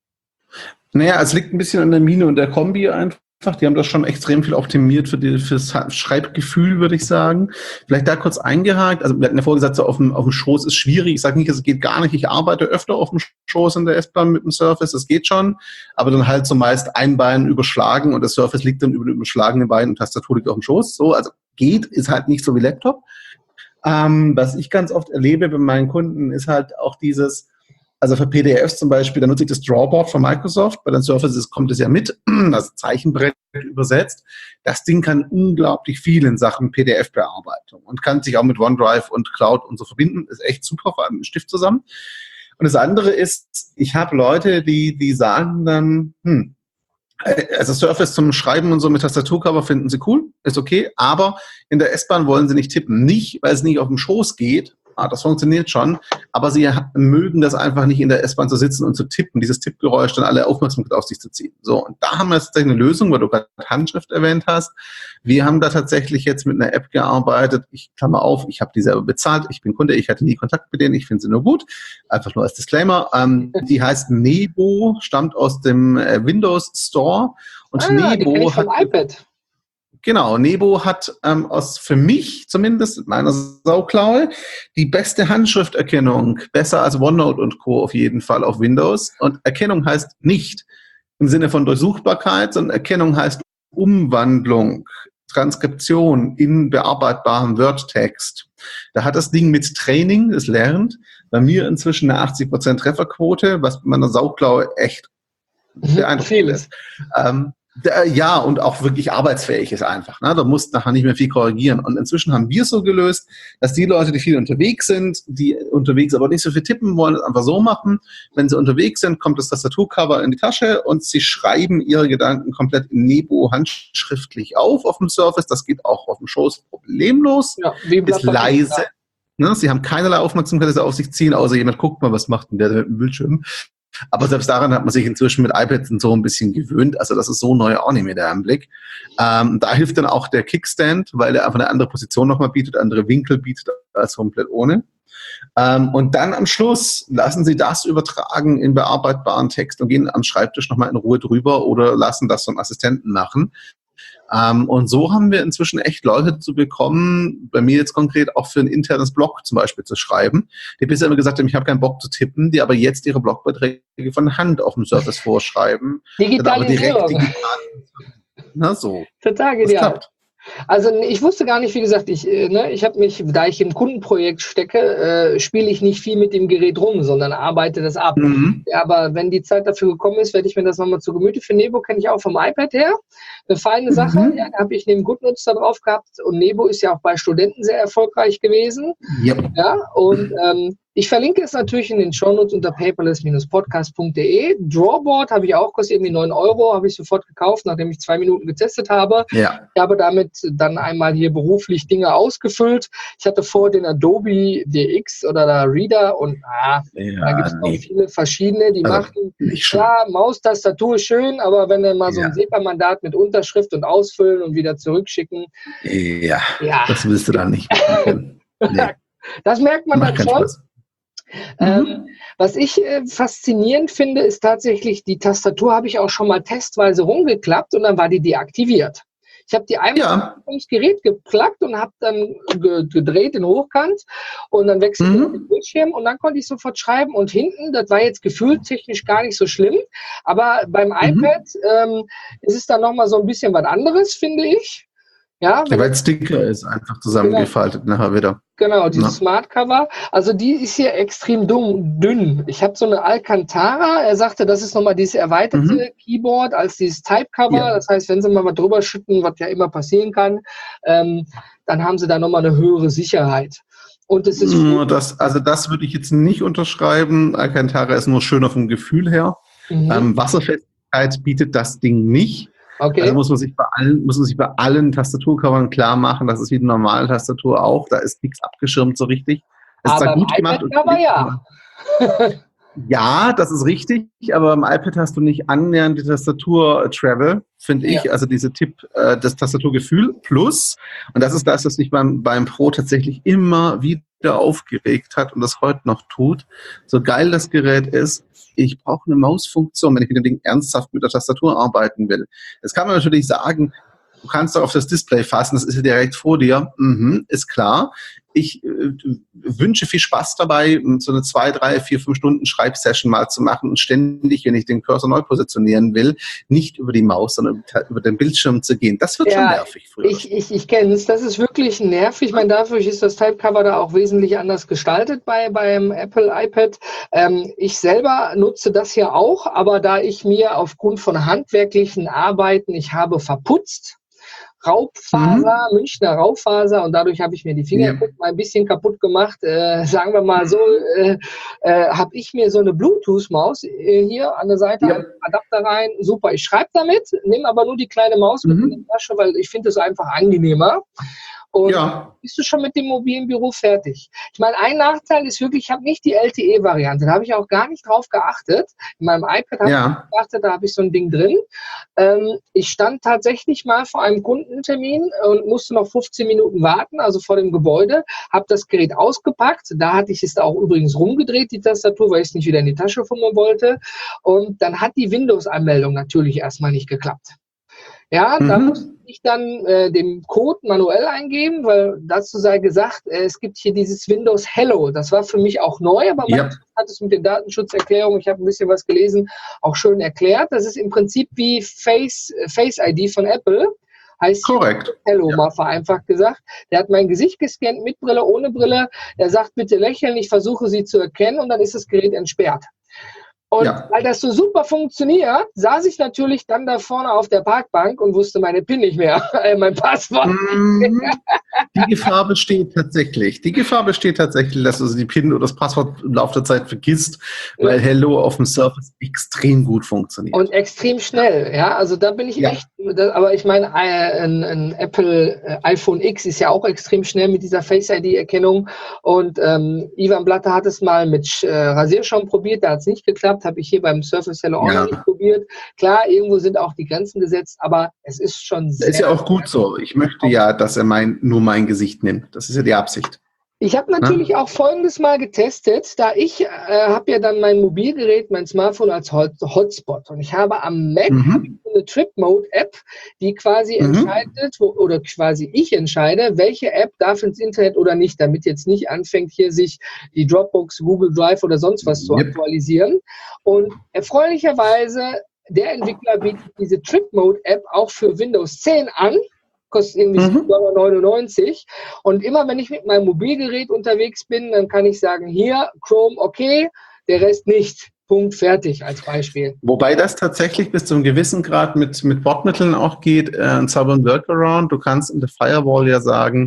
Naja, es liegt ein bisschen an der Mine und der Kombi einfach. Die haben das schon extrem viel optimiert fürs Schreibgefühl, würde ich sagen. Vielleicht da kurz eingehakt. Also wir hatten ja vorher gesagt, so auf dem Schoß ist schwierig. Ich sage nicht, es geht gar nicht. Ich arbeite öfter auf dem Schoß in der S-Bahn mit dem Surface. Das geht schon. Aber dann halt so meist ein Bein überschlagen und das Surface liegt dann über dem überschlagenen Bein und Tastatur liegt auf dem Schoß. So, also geht, ist halt nicht so wie Laptop. Was ich ganz oft erlebe bei meinen Kunden ist halt auch dieses, also für PDFs zum Beispiel, da nutze ich das Drawboard von Microsoft. Bei den Surfaces kommt es ja mit, das Zeichenbrett übersetzt. Das Ding kann unglaublich viel in Sachen PDF-Bearbeitung und kann sich auch mit OneDrive und Cloud und so verbinden. Ist echt super, vor allem mit Stift zusammen. Und das andere ist, ich habe Leute, die sagen dann, also Surface zum Schreiben und so mit Tastaturcover finden sie cool, ist okay, aber in der S-Bahn wollen sie nicht tippen. Nicht, weil es nicht auf dem Schoß geht, das funktioniert schon, aber sie mögen das einfach nicht in der S-Bahn zu sitzen und zu tippen, dieses Tippgeräusch dann alle Aufmerksamkeit auf sich zu ziehen. So, und da haben wir jetzt tatsächlich eine Lösung, weil du gerade Handschrift erwähnt hast. Wir haben da tatsächlich jetzt mit einer App gearbeitet. Ich klammer auf, ich habe die selber bezahlt, ich bin Kunde, ich hatte nie Kontakt mit denen, ich finde sie nur gut. Einfach nur als Disclaimer. Die heißt Nebo, stammt aus dem Windows Store und Nebo hat iPad. Genau, Nebo hat für mich zumindest, meiner Sauklaue, die beste Handschrifterkennung, besser als OneNote und Co. auf jeden Fall auf Windows. Und Erkennung heißt nicht im Sinne von Durchsuchbarkeit, sondern Erkennung heißt Umwandlung, Transkription in bearbeitbaren Word-Text. Da hat das Ding mit Training, es lernt, bei mir inzwischen eine 80% Trefferquote, was bei meiner Sauklaue echt beeindruckend ist. Ja, und auch wirklich arbeitsfähig ist einfach. Ne? Da musst nachher nicht mehr viel korrigieren. Und inzwischen haben wir es so gelöst, dass die Leute, die viel unterwegs sind, die unterwegs aber nicht so viel tippen wollen, es einfach so machen. Wenn sie unterwegs sind, kommt das Tastaturcover in die Tasche und sie schreiben ihre Gedanken komplett in Nebo handschriftlich auf dem Surface. Das geht auch auf dem Schoß problemlos. Ja, ist leise. Ne? Sie haben keinerlei Aufmerksamkeit, dass sie auf sich ziehen, außer jemand guckt mal, was macht denn der mit dem Bildschirm. Aber selbst daran hat man sich inzwischen mit iPads und so ein bisschen gewöhnt. Also das ist so neu auch nicht mehr der Anblick. Da hilft dann auch der Kickstand, weil er einfach eine andere Position nochmal bietet, andere Winkel bietet als komplett ohne. Und dann am Schluss lassen Sie das übertragen in bearbeitbaren Text und gehen am Schreibtisch nochmal in Ruhe drüber oder lassen das vom Assistenten machen. Und so haben wir inzwischen echt Leute zu bekommen, bei mir jetzt konkret auch für ein internes Blog zum Beispiel zu schreiben, die bisher immer gesagt haben, ich habe keinen Bock zu tippen, die aber jetzt ihre Blogbeiträge von Hand auf dem Surface vorschreiben. Digitalisierung. Na so. Total genial. Also ich wusste gar nicht, wie gesagt, ich habe mich, da ich im Kundenprojekt stecke, spiele ich nicht viel mit dem Gerät rum, sondern arbeite das ab. Ja, aber wenn die Zeit dafür gekommen ist, werde ich mir das nochmal zu Gemüte. Für Nebo kenne ich auch vom iPad her. Eine feine Sache. Ja, da habe ich neben GoodNotes da drauf gehabt und Nebo ist ja auch bei Studenten sehr erfolgreich gewesen. Ja, und Ich verlinke es natürlich in den Shownotes unter paperless-podcast.de. Drawboard habe ich auch, kostet irgendwie 9 €, habe ich sofort gekauft, nachdem ich 2 Minuten getestet habe. Ja. Ich habe damit dann einmal hier beruflich Dinge ausgefüllt. Ich hatte vor den Adobe DX oder der Reader und da gibt es noch viele verschiedene, die machen, klar, Maustastatur ist schön, aber wenn dann mal so ein SEPA-Mandat mit Unterschrift und ausfüllen und wieder zurückschicken. Ja, das willst du dann nicht machen. Nee. Das merkt man dann schon. Was ich faszinierend finde, ist tatsächlich, die Tastatur habe ich auch schon mal testweise rumgeklappt und dann war die deaktiviert. Ich habe die einmal ins Gerät geplackt und habe dann gedreht in Hochkant und dann wechselte den Bildschirm und dann konnte ich sofort schreiben und hinten, das war jetzt gefühltechnisch gar nicht so schlimm, aber beim iPad ist es dann nochmal so ein bisschen was anderes, finde ich. Ja, weil Sticker ist einfach zusammengefaltet nachher wieder. Genau, die Smart Cover. Also die ist hier extrem dünn. Ich habe so eine Alcantara. Er sagte, das ist nochmal dieses erweiterte Keyboard als dieses Type Cover. Ja. Das heißt, wenn Sie mal was drüber schütten, was ja immer passieren kann, dann haben Sie da nochmal eine höhere Sicherheit. Und es ist das würde ich jetzt nicht unterschreiben. Alcantara ist nur schöner vom Gefühl her. Wasserfestigkeit bietet das Ding nicht. Okay. Also muss man sich bei allen Tastaturcovern klar machen, das ist wie eine normale Tastatur auch, da ist nichts abgeschirmt so richtig. Es ist gut gemacht. Ja, das ist richtig, aber im iPad hast du nicht annähernd die Tastatur-Travel, finde ich, also diese das Tastaturgefühl plus, und das ist das, was mich beim Pro tatsächlich immer wieder aufgeregt hat und das heute noch tut, so geil das Gerät ist, ich brauche eine Mausfunktion, wenn ich mit dem Ding ernsthaft mit der Tastatur arbeiten will. Jetzt kann man natürlich sagen, du kannst doch auf das Display fassen, das ist ja direkt vor dir. Ist klar. Ich wünsche viel Spaß dabei, so eine 2, 3, 4, 5 Stunden Schreibsession mal zu machen und ständig, wenn ich den Cursor neu positionieren will, nicht über die Maus, sondern über den Bildschirm zu gehen. Das wird schon nervig früher. Ich kenne es. Das ist wirklich nervig. Ich meine, dafür ist das Type-Cover da auch wesentlich anders gestaltet beim Apple iPad. Ich selber nutze das ja auch, aber da ich mir aufgrund von handwerklichen Arbeiten, ich habe verputzt, Raubfaser, Münchner Raubfaser und dadurch habe ich mir die Finger mal ein bisschen kaputt gemacht. Sagen wir mal so, habe ich mir so eine Bluetooth-Maus hier an der Seite, Adapter rein, super, ich schreibe damit, nehme aber nur die kleine Maus mit in die Tasche, weil ich finde es einfach angenehmer. Und bist du schon mit dem mobilen Büro fertig. Ich meine, ein Nachteil ist wirklich, ich habe nicht die LTE-Variante, da habe ich auch gar nicht drauf geachtet. In meinem iPad habe ich geachtet, da habe ich so ein Ding drin. Ich stand tatsächlich mal vor einem Kundentermin und musste noch 15 Minuten warten, also vor dem Gebäude, habe das Gerät ausgepackt. Da hatte ich es auch übrigens rumgedreht, die Tastatur, weil ich es nicht wieder in die Tasche fummeln wollte. Und dann hat die Windows-Anmeldung natürlich erstmal nicht geklappt. Ja, da musste ich dann den Code manuell eingeben, weil dazu sei gesagt, es gibt hier dieses Windows Hello. Das war für mich auch neu, aber man hat es mit den Datenschutzerklärungen, ich habe ein bisschen was gelesen, auch schön erklärt. Das ist im Prinzip wie Face ID von Apple. Heißt korrekt. Hello, mal vereinfacht gesagt. Der hat mein Gesicht gescannt, mit Brille, ohne Brille. Er sagt, bitte lächeln, ich versuche Sie zu erkennen und dann ist das Gerät entsperrt. Und weil das so super funktioniert, saß ich natürlich dann da vorne auf der Parkbank und wusste meine PIN nicht mehr, mein Passwort nicht mehr. Die Gefahr besteht tatsächlich. Dass du die PIN oder das Passwort im Laufe der Zeit vergisst, weil Hello auf dem Surface extrem gut funktioniert. Und extrem schnell, ja. Also da bin ich echt, aber ich meine, ein Apple iPhone X ist ja auch extrem schnell mit dieser Face-ID-Erkennung. Und Ivan Blatter hat es mal mit Rasierschaum probiert, da hat es nicht geklappt. Habe ich hier beim Surface Hello auch noch nicht probiert. Klar, irgendwo sind auch die Grenzen gesetzt, aber es ist schon sehr... Das ist ja auch gut so. Ich möchte ja, dass er nur mein Gesicht nimmt. Das ist ja die Absicht. Ich habe natürlich auch Folgendes mal getestet, da ich habe ja dann mein Mobilgerät, mein Smartphone als Hotspot und ich habe am Mac eine Trip-Mode-App, die quasi entscheidet, oder quasi ich entscheide, welche App darf ins Internet oder nicht, damit jetzt nicht anfängt, hier sich die Dropbox, Google Drive oder sonst was zu aktualisieren. Und erfreulicherweise, der Entwickler bietet diese Trip-Mode-App auch für Windows 10 an. Kostet irgendwie 7,99 €. Und immer wenn ich mit meinem Mobilgerät unterwegs bin, dann kann ich sagen, hier, Chrome, okay, der Rest nicht. Punkt, fertig, als Beispiel. Wobei das tatsächlich bis zu einem gewissen Grad mit Botmitteln auch geht, ein sauberen Workaround. Du kannst in der Firewall ja sagen,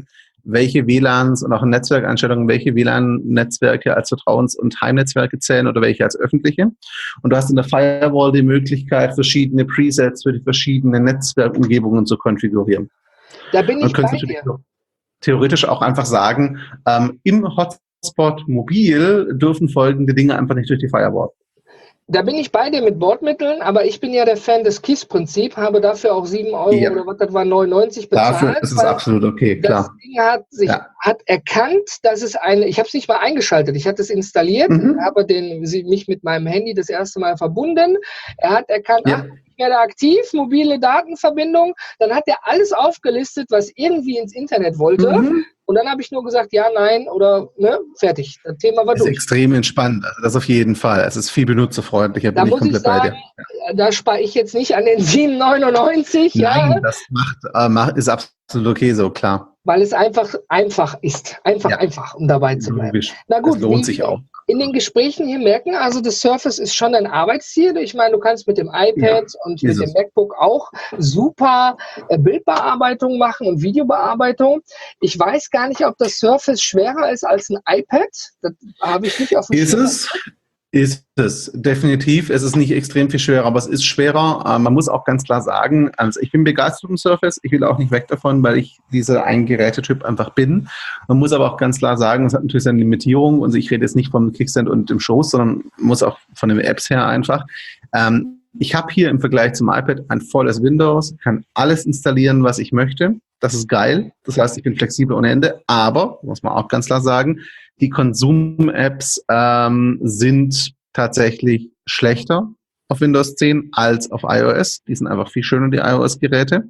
welche WLANs und auch in Netzwerkeinstellungen, welche WLAN-Netzwerke als Vertrauens- und Heimnetzwerke zählen oder welche als öffentliche. Und du hast in der Firewall die Möglichkeit, verschiedene Presets für die verschiedenen Netzwerkumgebungen zu konfigurieren. Da bin ich bei dir. Theoretisch auch einfach sagen, im Hotspot mobil dürfen folgende Dinge einfach nicht durch die Firewall. Da bin ich bei dir mit Bordmitteln, aber ich bin ja der Fan des KISS-Prinzips, habe dafür auch 7 Euro oder was das war, 99 bezahlt. Dafür ist es absolut okay, klar. Das Ding hat erkannt, dass es ich habe es nicht mal eingeschaltet, ich hatte es installiert, habe mich mit meinem Handy das erste Mal verbunden. Er hat erkannt, ich werde aktiv, mobile Datenverbindung. Dann hat er alles aufgelistet, was irgendwie ins Internet wollte. Und dann habe ich nur gesagt, ja, nein oder fertig. Das Thema war durch. Das ist extrem entspannt, also das auf jeden Fall. Es ist viel benutzerfreundlicher, bin ich komplett bei dir. Da spare ich jetzt nicht an den 7,99. Nein, das ist absolut okay so, klar. Weil es einfach ist. Einfach, um dabei zu bleiben. Logisch. Na gut, das lohnt sich auch. In den Gesprächen hier merken, also das Surface ist schon ein Arbeitsziel. Ich meine, du kannst mit dem iPad und mit dem MacBook auch super Bildbearbeitung machen und Videobearbeitung. Ich weiß gar nicht, ob das Surface schwerer ist als ein iPad. Das habe ich nicht auf dem Schirm. Ist es, definitiv. Es ist nicht extrem viel schwerer, aber es ist schwerer. Man muss auch ganz klar sagen, also ich bin begeistert vom Surface, ich will auch nicht weg davon, weil ich dieser Ein-Geräte-Typ einfach bin. Man muss aber auch ganz klar sagen, es hat natürlich seine Limitierung und ich rede jetzt nicht vom Kickstand und dem Schoß, sondern muss auch von den Apps her einfach. Ich habe hier im Vergleich zum iPad ein volles Windows, kann alles installieren, was ich möchte. Das ist geil. Das heißt, ich bin flexibel ohne Ende. Aber, muss man auch ganz klar sagen, die Konsum-Apps sind tatsächlich schlechter auf Windows 10 als auf iOS. Die sind einfach viel schöner, die iOS-Geräte.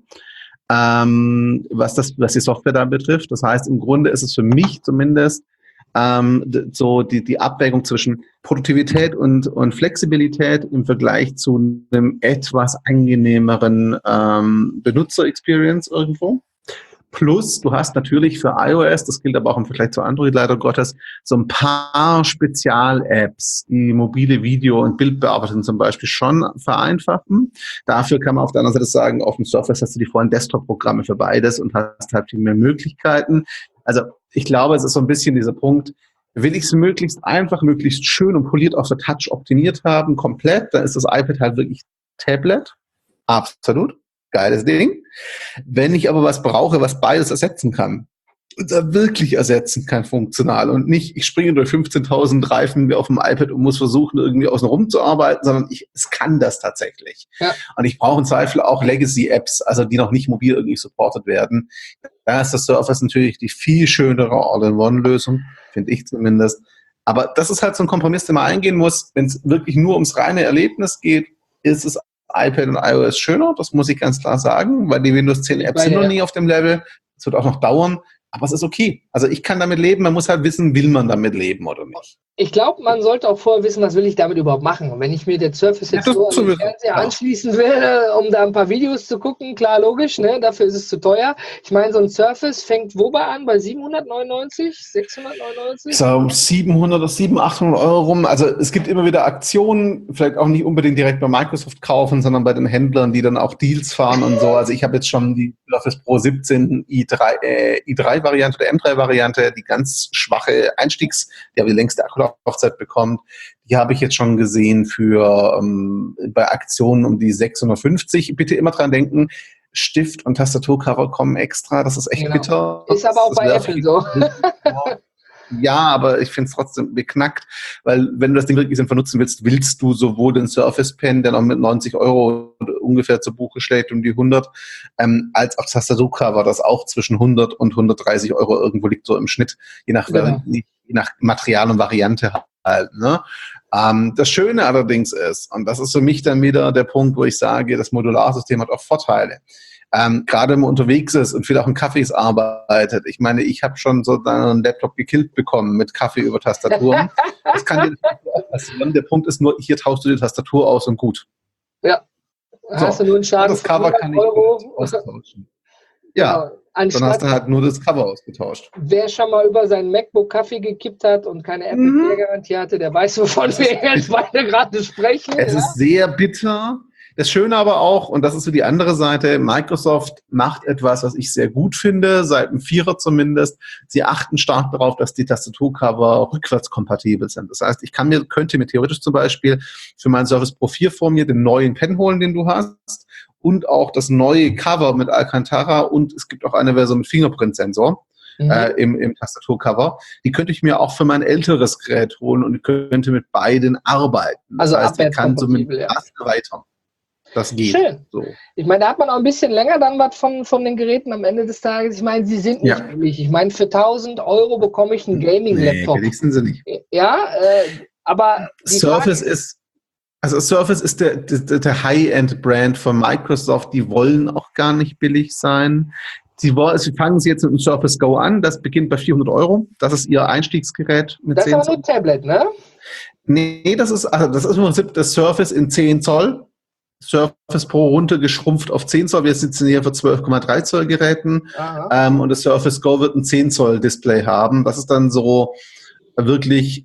Was die Software da betrifft. Das heißt, im Grunde ist es für mich zumindest so die Abwägung zwischen Produktivität und Flexibilität im Vergleich zu einem etwas angenehmeren Benutzer-Experience irgendwo. Plus, du hast natürlich für iOS, das gilt aber auch im Vergleich zu Android leider Gottes, so ein paar Spezial-Apps, die mobile Video- und Bildbearbeitung zum Beispiel schon vereinfachen. Dafür kann man auf der anderen Seite sagen, auf dem Surface hast du die vollen Desktop-Programme für beides und hast halt viel mehr Möglichkeiten. Also ich glaube, es ist so ein bisschen dieser Punkt, will ich es möglichst einfach, möglichst schön und poliert auf der Touch optimiert haben, komplett, dann ist das iPad halt wirklich Tablet. Absolut. Geiles Ding. Wenn ich aber was brauche, was beides ersetzen kann, wirklich ersetzen kann funktional und nicht, ich springe durch 15.000 Reifen auf dem iPad und muss versuchen, irgendwie außen rum zu arbeiten, sondern es kann das tatsächlich. Ja. Und ich brauche im Zweifel auch Legacy-Apps, also die noch nicht mobil irgendwie supported werden. Da ist das Surface natürlich die viel schönere All-in-One-Lösung, finde ich zumindest. Aber das ist halt so ein Kompromiss, den man eingehen muss. Wenn es wirklich nur ums reine Erlebnis geht, ist es iPad und iOS schöner, das muss ich ganz klar sagen, weil die Windows 10 Apps sind noch nie auf dem Level. Es wird auch noch dauern, aber es ist okay. Also ich kann damit leben, man muss halt wissen, will man damit leben oder nicht. Ich glaube, man sollte auch vorher wissen, was will ich damit überhaupt machen. Und wenn ich mir den Surface jetzt so an den Fernseher anschließen will, um da ein paar Videos zu gucken, klar, logisch, ne? Dafür ist es zu teuer. Ich meine, so ein Surface fängt wobei an? Bei 799, 699? So 700 oder 700, 800 Euro rum. Also es gibt immer wieder Aktionen, vielleicht auch nicht unbedingt direkt bei Microsoft kaufen, sondern bei den Händlern, die dann auch Deals fahren und so. Also ich habe jetzt schon die Surface Pro 17 i3-Variante oder M3-Variante, die ganz schwache Einstiegs, die aber die längste Akkulaufzeit bekommt. Die habe ich jetzt schon gesehen für bei Aktionen um die 650. Bitte immer dran denken, Stift und Tastaturcover kommen extra. Das ist echt bitter. Ist aber auch bei Apple so. Ja, aber ich finde es trotzdem beknackt, weil wenn du das Ding wirklich sinnvoll nutzen willst, willst du sowohl den Surface Pen, der noch mit 90 Euro ungefähr zu Buche schlägt, um die 100, als auch das Tastaturcover, das auch zwischen 100 und 130 Euro irgendwo liegt, so im Schnitt, je nach Material und Variante halt. Ne? Das Schöne allerdings ist, und das ist für mich dann wieder der Punkt, wo ich sage, das Modularsystem hat auch Vorteile. Gerade wenn man unterwegs ist und viel auch in Cafés arbeitet. Ich meine, ich habe schon so einen Laptop gekillt bekommen mit Kaffee über Tastaturen. Das kann dir auch passieren. Der Punkt ist nur, hier tauschst du die Tastatur aus und gut. Ja. Hast du nur einen Schaden das Cover kann ich austauschen. Ja, genau. Dann hast du halt nur das Cover ausgetauscht. Wer schon mal über seinen MacBook Kaffee gekippt hat und keine Apple-Garantie hatte, der weiß, wovon wir jetzt beide gerade sprechen. Es ist sehr bitter. Das Schöne aber auch, und das ist so die andere Seite, Microsoft macht etwas, was ich sehr gut finde, seit dem 4er zumindest. Sie achten stark darauf, dass die Tastaturcover rückwärtskompatibel sind. Das heißt, ich könnte mir theoretisch zum Beispiel für mein Surface Pro 4 vor mir den neuen Pen holen, den du hast, und auch das neue Cover mit Alcantara, und es gibt auch eine Version mit Fingerprint-Sensor. Im Tastaturcover. Die könnte ich mir auch für mein älteres Gerät holen und könnte mit beiden arbeiten. Also das heißt, ich kann so mit ja. erweitern. Das geht. Schön. So. Ich meine, da hat man auch ein bisschen länger dann was von den Geräten am Ende des Tages. Ich meine, sie sind nicht billig. Ich meine, für 1.000 € bekomme ich einen Gaming-Laptop. Billig sind sie nicht. Ja, aber Surface ist der High-End-Brand von Microsoft. Die wollen auch gar nicht billig sein. Sie fangen jetzt mit dem Surface Go an. Das beginnt bei 400 €. Das ist ihr Einstiegsgerät mit 10 Zoll. Das ist aber nur ein Tablet, ne? Nee, das ist im Prinzip das Surface in 10 Zoll. Surface Pro runtergeschrumpft auf 10 Zoll. Wir sitzen hier für 12,3 Zoll Geräten. Und das Surface Go wird ein 10 Zoll Display haben. Das ist dann so wirklich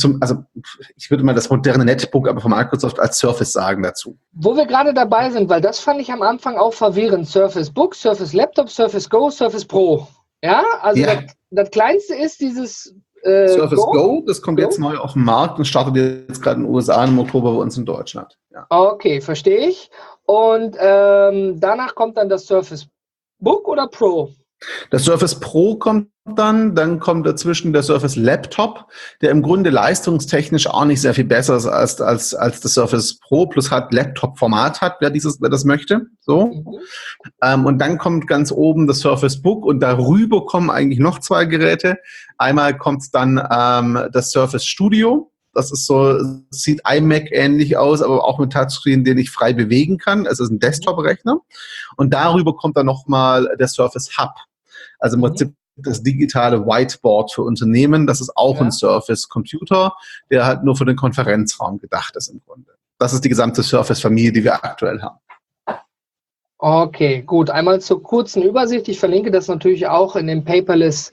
ich würde mal das moderne Netbook aber von Microsoft als Surface sagen dazu. Wo wir gerade dabei sind, weil das fand ich am Anfang auch verwirrend. Surface Book, Surface Laptop, Surface Go, Surface Pro. Ja, also das kleinste ist dieses Surface Go, das kommt jetzt neu auf den Markt und startet jetzt gerade in den USA im Oktober bei uns in Deutschland. Ja. Okay, verstehe ich. Und danach kommt dann das Surface Book oder Pro? Das Surface Pro kommt dann kommt dazwischen der Surface Laptop, der im Grunde leistungstechnisch auch nicht sehr viel besser ist als das Surface Pro, plus Laptop-Format hat, wer das möchte. So. Und dann kommt ganz oben das Surface Book und darüber kommen eigentlich noch 2 Geräte. Einmal kommt dann das Surface Studio. Das ist so, sieht iMac ähnlich aus, aber auch mit Touchscreen, den ich frei bewegen kann. Es ist ein Desktop-Rechner. Und darüber kommt dann nochmal der Surface Hub. Also im Prinzip das digitale Whiteboard für Unternehmen. Das ist auch ein Surface-Computer, der halt nur für den Konferenzraum gedacht ist im Grunde. Das ist die gesamte Surface-Familie, die wir aktuell haben. Okay, gut. Einmal zur kurzen Übersicht. Ich verlinke das natürlich auch in dem Paperless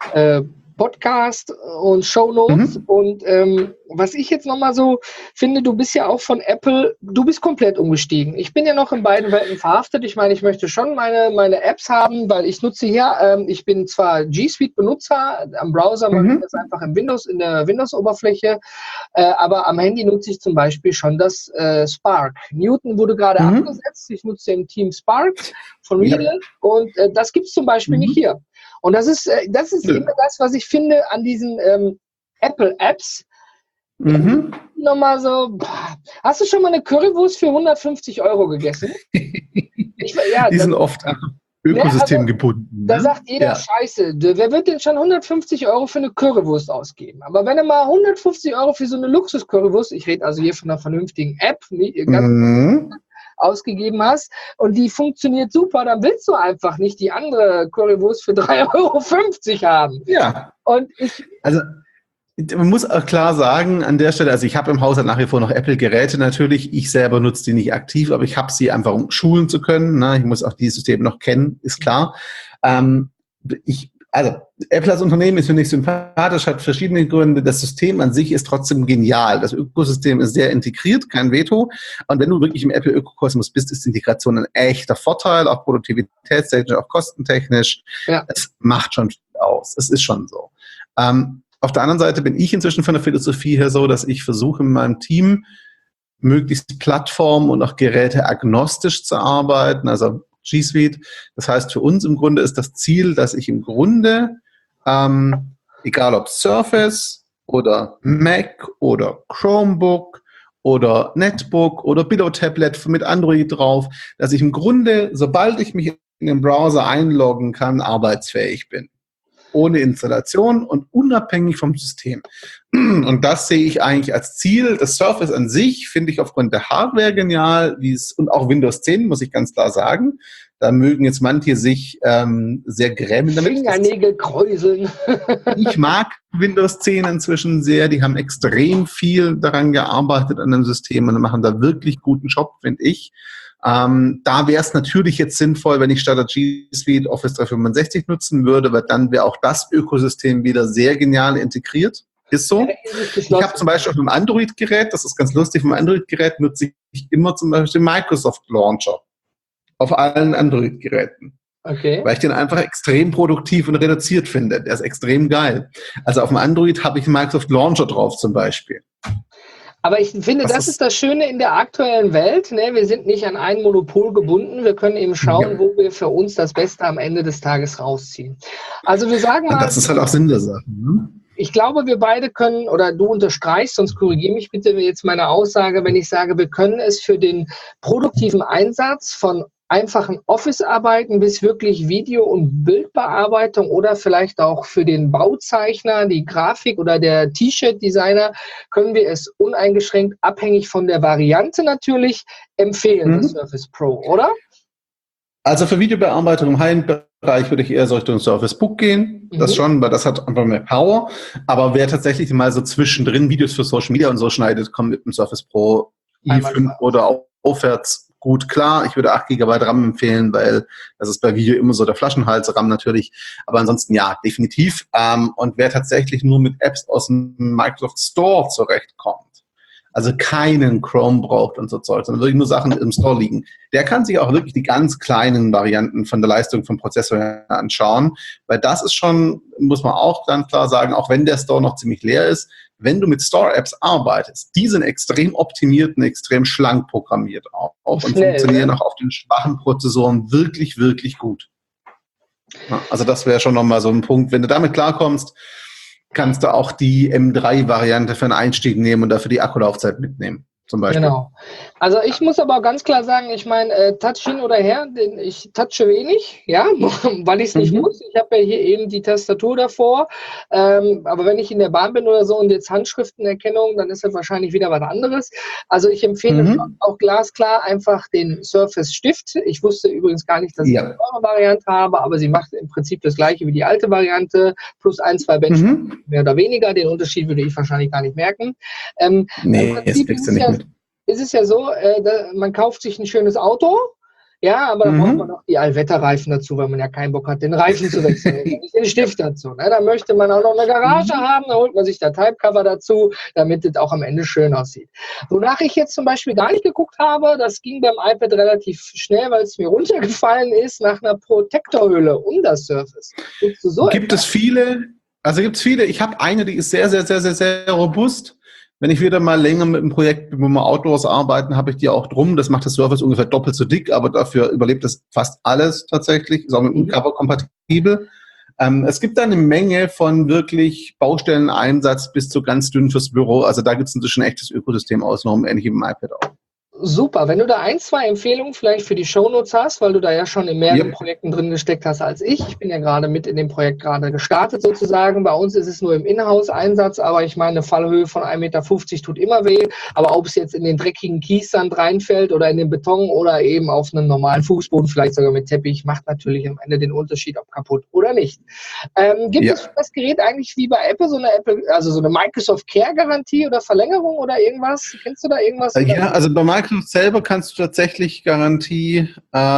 Podcast und Shownotes. Und was ich jetzt nochmal so finde, du bist ja auch von Apple, du bist komplett umgestiegen. Ich bin ja noch in beiden Welten verhaftet. Ich meine, ich möchte schon meine Apps haben, weil ich nutze hier, ich bin zwar G Suite-Benutzer, am Browser mache ich das einfach in der Windows-Oberfläche, aber am Handy nutze ich zum Beispiel schon das Spark. Newton wurde gerade abgesetzt. Ich nutze im Team Spark von Real und das gibt es zum Beispiel nicht hier. Und das ist immer das, was ich finde an diesen Apple-Apps. Nochmal so, hast du schon mal eine Currywurst für 150 € gegessen? Die sind oft ökosystemgebunden. Da sagt jeder, Scheiße, wer wird denn schon 150 € für eine Currywurst ausgeben? Aber wenn du mal 150 € für so eine Luxus-Currywurst, ich rede also hier von einer vernünftigen App, ausgegeben hast und die funktioniert super, dann willst du einfach nicht die andere Currywurst für 3,50 € haben. Ja. Und man muss auch klar sagen, an der Stelle, also ich habe im Haushalt nach wie vor noch Apple-Geräte natürlich. Ich selber nutze die nicht aktiv, aber ich habe sie einfach, um schulen zu können. Ich muss auch dieses System noch kennen, ist klar. Apple als Unternehmen ist, finde ich, sympathisch, hat verschiedene Gründe. Das System an sich ist trotzdem genial. Das Ökosystem ist sehr integriert, kein Veto. Und wenn du wirklich im Apple-Ökosmos bist, ist Integration ein echter Vorteil, auch produktivitätstechnisch, auch kostentechnisch. Ja. Es macht schon viel aus. Es ist schon so. Auf der anderen Seite bin ich inzwischen von der Philosophie her so, dass ich versuche, in meinem Team möglichst plattform- und auch geräteagnostisch zu arbeiten, also G Suite. Das heißt, für uns im Grunde ist das Ziel, dass ich im Grunde, egal ob Surface oder Mac oder Chromebook oder Netbook oder Billo-Tablet mit Android drauf, dass ich im Grunde, sobald ich mich in den Browser einloggen kann, arbeitsfähig bin. Ohne Installation und unabhängig vom System. Und das sehe ich eigentlich als Ziel. Das Surface an sich finde ich aufgrund der Hardware genial, und auch Windows 10, muss ich ganz klar sagen. Da mögen jetzt manche sich sehr grämen damit. Fingernägel kräuseln. Ich mag Windows 10 inzwischen sehr. Die haben extrem viel daran gearbeitet an dem System und machen da wirklich guten Job, finde ich. Da wäre es natürlich jetzt sinnvoll, wenn ich statt der G Suite Office 365 nutzen würde, weil dann wäre auch das Ökosystem wieder sehr genial integriert. Ist so. Ich habe zum Beispiel auf einem Android-Gerät, das ist ganz lustig, auf einem Android-Gerät nutze immer zum Beispiel den Microsoft Launcher auf allen Android-Geräten. Okay. Weil ich den einfach extrem produktiv und reduziert finde. Der ist extrem geil. Also auf dem Android habe ich einen Microsoft Launcher drauf zum Beispiel. Aber ich finde, das ist das Schöne in der aktuellen Welt. Ne? Wir sind nicht an ein Monopol gebunden. Wir können eben schauen, wo wir für uns das Beste am Ende des Tages rausziehen. Also wir sagen mal... Das ist halt auch Sinn der Sache. Ne? Ich glaube, wir beide können, oder du unterstreichst, sonst korrigiere mich bitte jetzt meine Aussage, wenn ich sage, wir können es für den produktiven Einsatz von einfachen Office-Arbeiten bis wirklich Video- und Bildbearbeitung oder vielleicht auch für den Bauzeichner, die Grafik oder der T-Shirt-Designer können wir es uneingeschränkt, abhängig von der Variante natürlich, empfehlen, das Surface Pro, oder? Also für Videobearbeitung im High-End-Bereich würde ich eher so Richtung Surface Book gehen. Das schon, weil das hat einfach mehr Power. Aber wer tatsächlich mal so zwischendrin Videos für Social Media und so schneidet, kommt mit dem Surface Pro i5 oder aufwärts gut klar. Ich würde 8 GB RAM empfehlen, weil das ist bei Video immer so der Flaschenhals, RAM natürlich. Aber ansonsten ja, definitiv. Und wer tatsächlich nur mit Apps aus dem Microsoft Store zurechtkommt, also keinen Chrome braucht und so Zeug, sondern wirklich nur Sachen im Store liegen, der kann sich auch wirklich die ganz kleinen Varianten von der Leistung vom Prozessor anschauen, weil das ist schon, muss man auch ganz klar sagen, auch wenn der Store noch ziemlich leer ist, wenn du mit Store-Apps arbeitest, die sind extrem optimiert und extrem schlank programmiert auch und funktionieren auch auf den schwachen Prozessoren wirklich, wirklich gut. Ja, also das wäre schon nochmal so ein Punkt. Wenn du damit klarkommst, kannst du auch die M3-Variante für einen Einstieg nehmen und dafür die Akkulaufzeit mitnehmen, zum Beispiel. Genau. Also ich muss aber ganz klar sagen, ich meine, Touch hin oder her, ich touche wenig, ja, weil ich es nicht muss. Ich habe ja hier eben die Tastatur davor, aber wenn ich in der Bahn bin oder so und jetzt Handschriftenerkennung, dann ist das wahrscheinlich wieder was anderes. Also ich empfehle auch glasklar einfach den Surface Stift. Ich wusste übrigens gar nicht, dass ich eine neue Variante habe, aber sie macht im Prinzip das gleiche wie die alte Variante, plus 1, 2 Benchmarks, mehr oder weniger. Den Unterschied würde ich wahrscheinlich gar nicht merken. Nee, das kriegst du nicht mit. Es ist ja so, man kauft sich ein schönes Auto, ja, aber dann braucht man auch die Allwetterreifen dazu, weil man ja keinen Bock hat, den Reifen zu wechseln. Nicht den Stift dazu. Ne? Da möchte man auch noch eine Garage haben, da holt man sich der Typecover dazu, damit es auch am Ende schön aussieht. Wonach ich jetzt zum Beispiel gar nicht geguckt habe, das ging beim iPad relativ schnell, weil es mir runtergefallen ist, nach einer Protektorhülle um das Surface. Gibt es viele? Ich habe eine, die ist sehr, sehr, sehr, sehr, sehr robust. Wenn ich wieder mal länger mit einem Projekt, wo wir Outdoors arbeiten, habe ich die auch drum. Das macht das Surface ungefähr doppelt so dick, aber dafür überlebt das fast alles tatsächlich. Ist auch mit dem Cover kompatibel. Es gibt da eine Menge von wirklich Baustelleneinsatz bis zu ganz dünn fürs Büro. Also da gibt es inzwischen ein echtes Ökosystem außenrum, ähnlich wie im iPad auch. Super, wenn du da 1, 2 Empfehlungen vielleicht für die Shownotes hast, weil du da ja schon in mehreren Projekten drin gesteckt hast als ich. Ich bin ja gerade mit in dem Projekt gerade gestartet sozusagen. Bei uns ist es nur im Inhouse-Einsatz, aber ich meine, eine Fallhöhe von 1,50 Meter tut immer weh. Aber ob es jetzt in den dreckigen Kiessand reinfällt oder in den Beton oder eben auf einem normalen Fußboden, vielleicht sogar mit Teppich, macht natürlich am Ende den Unterschied, ob kaputt oder nicht. Gibt es für das Gerät eigentlich wie bei Apple so eine Microsoft Care-Garantie oder Verlängerung oder irgendwas? Kennst du da irgendwas? Ja, also bei Microsoft selber kannst du tatsächlich Garantie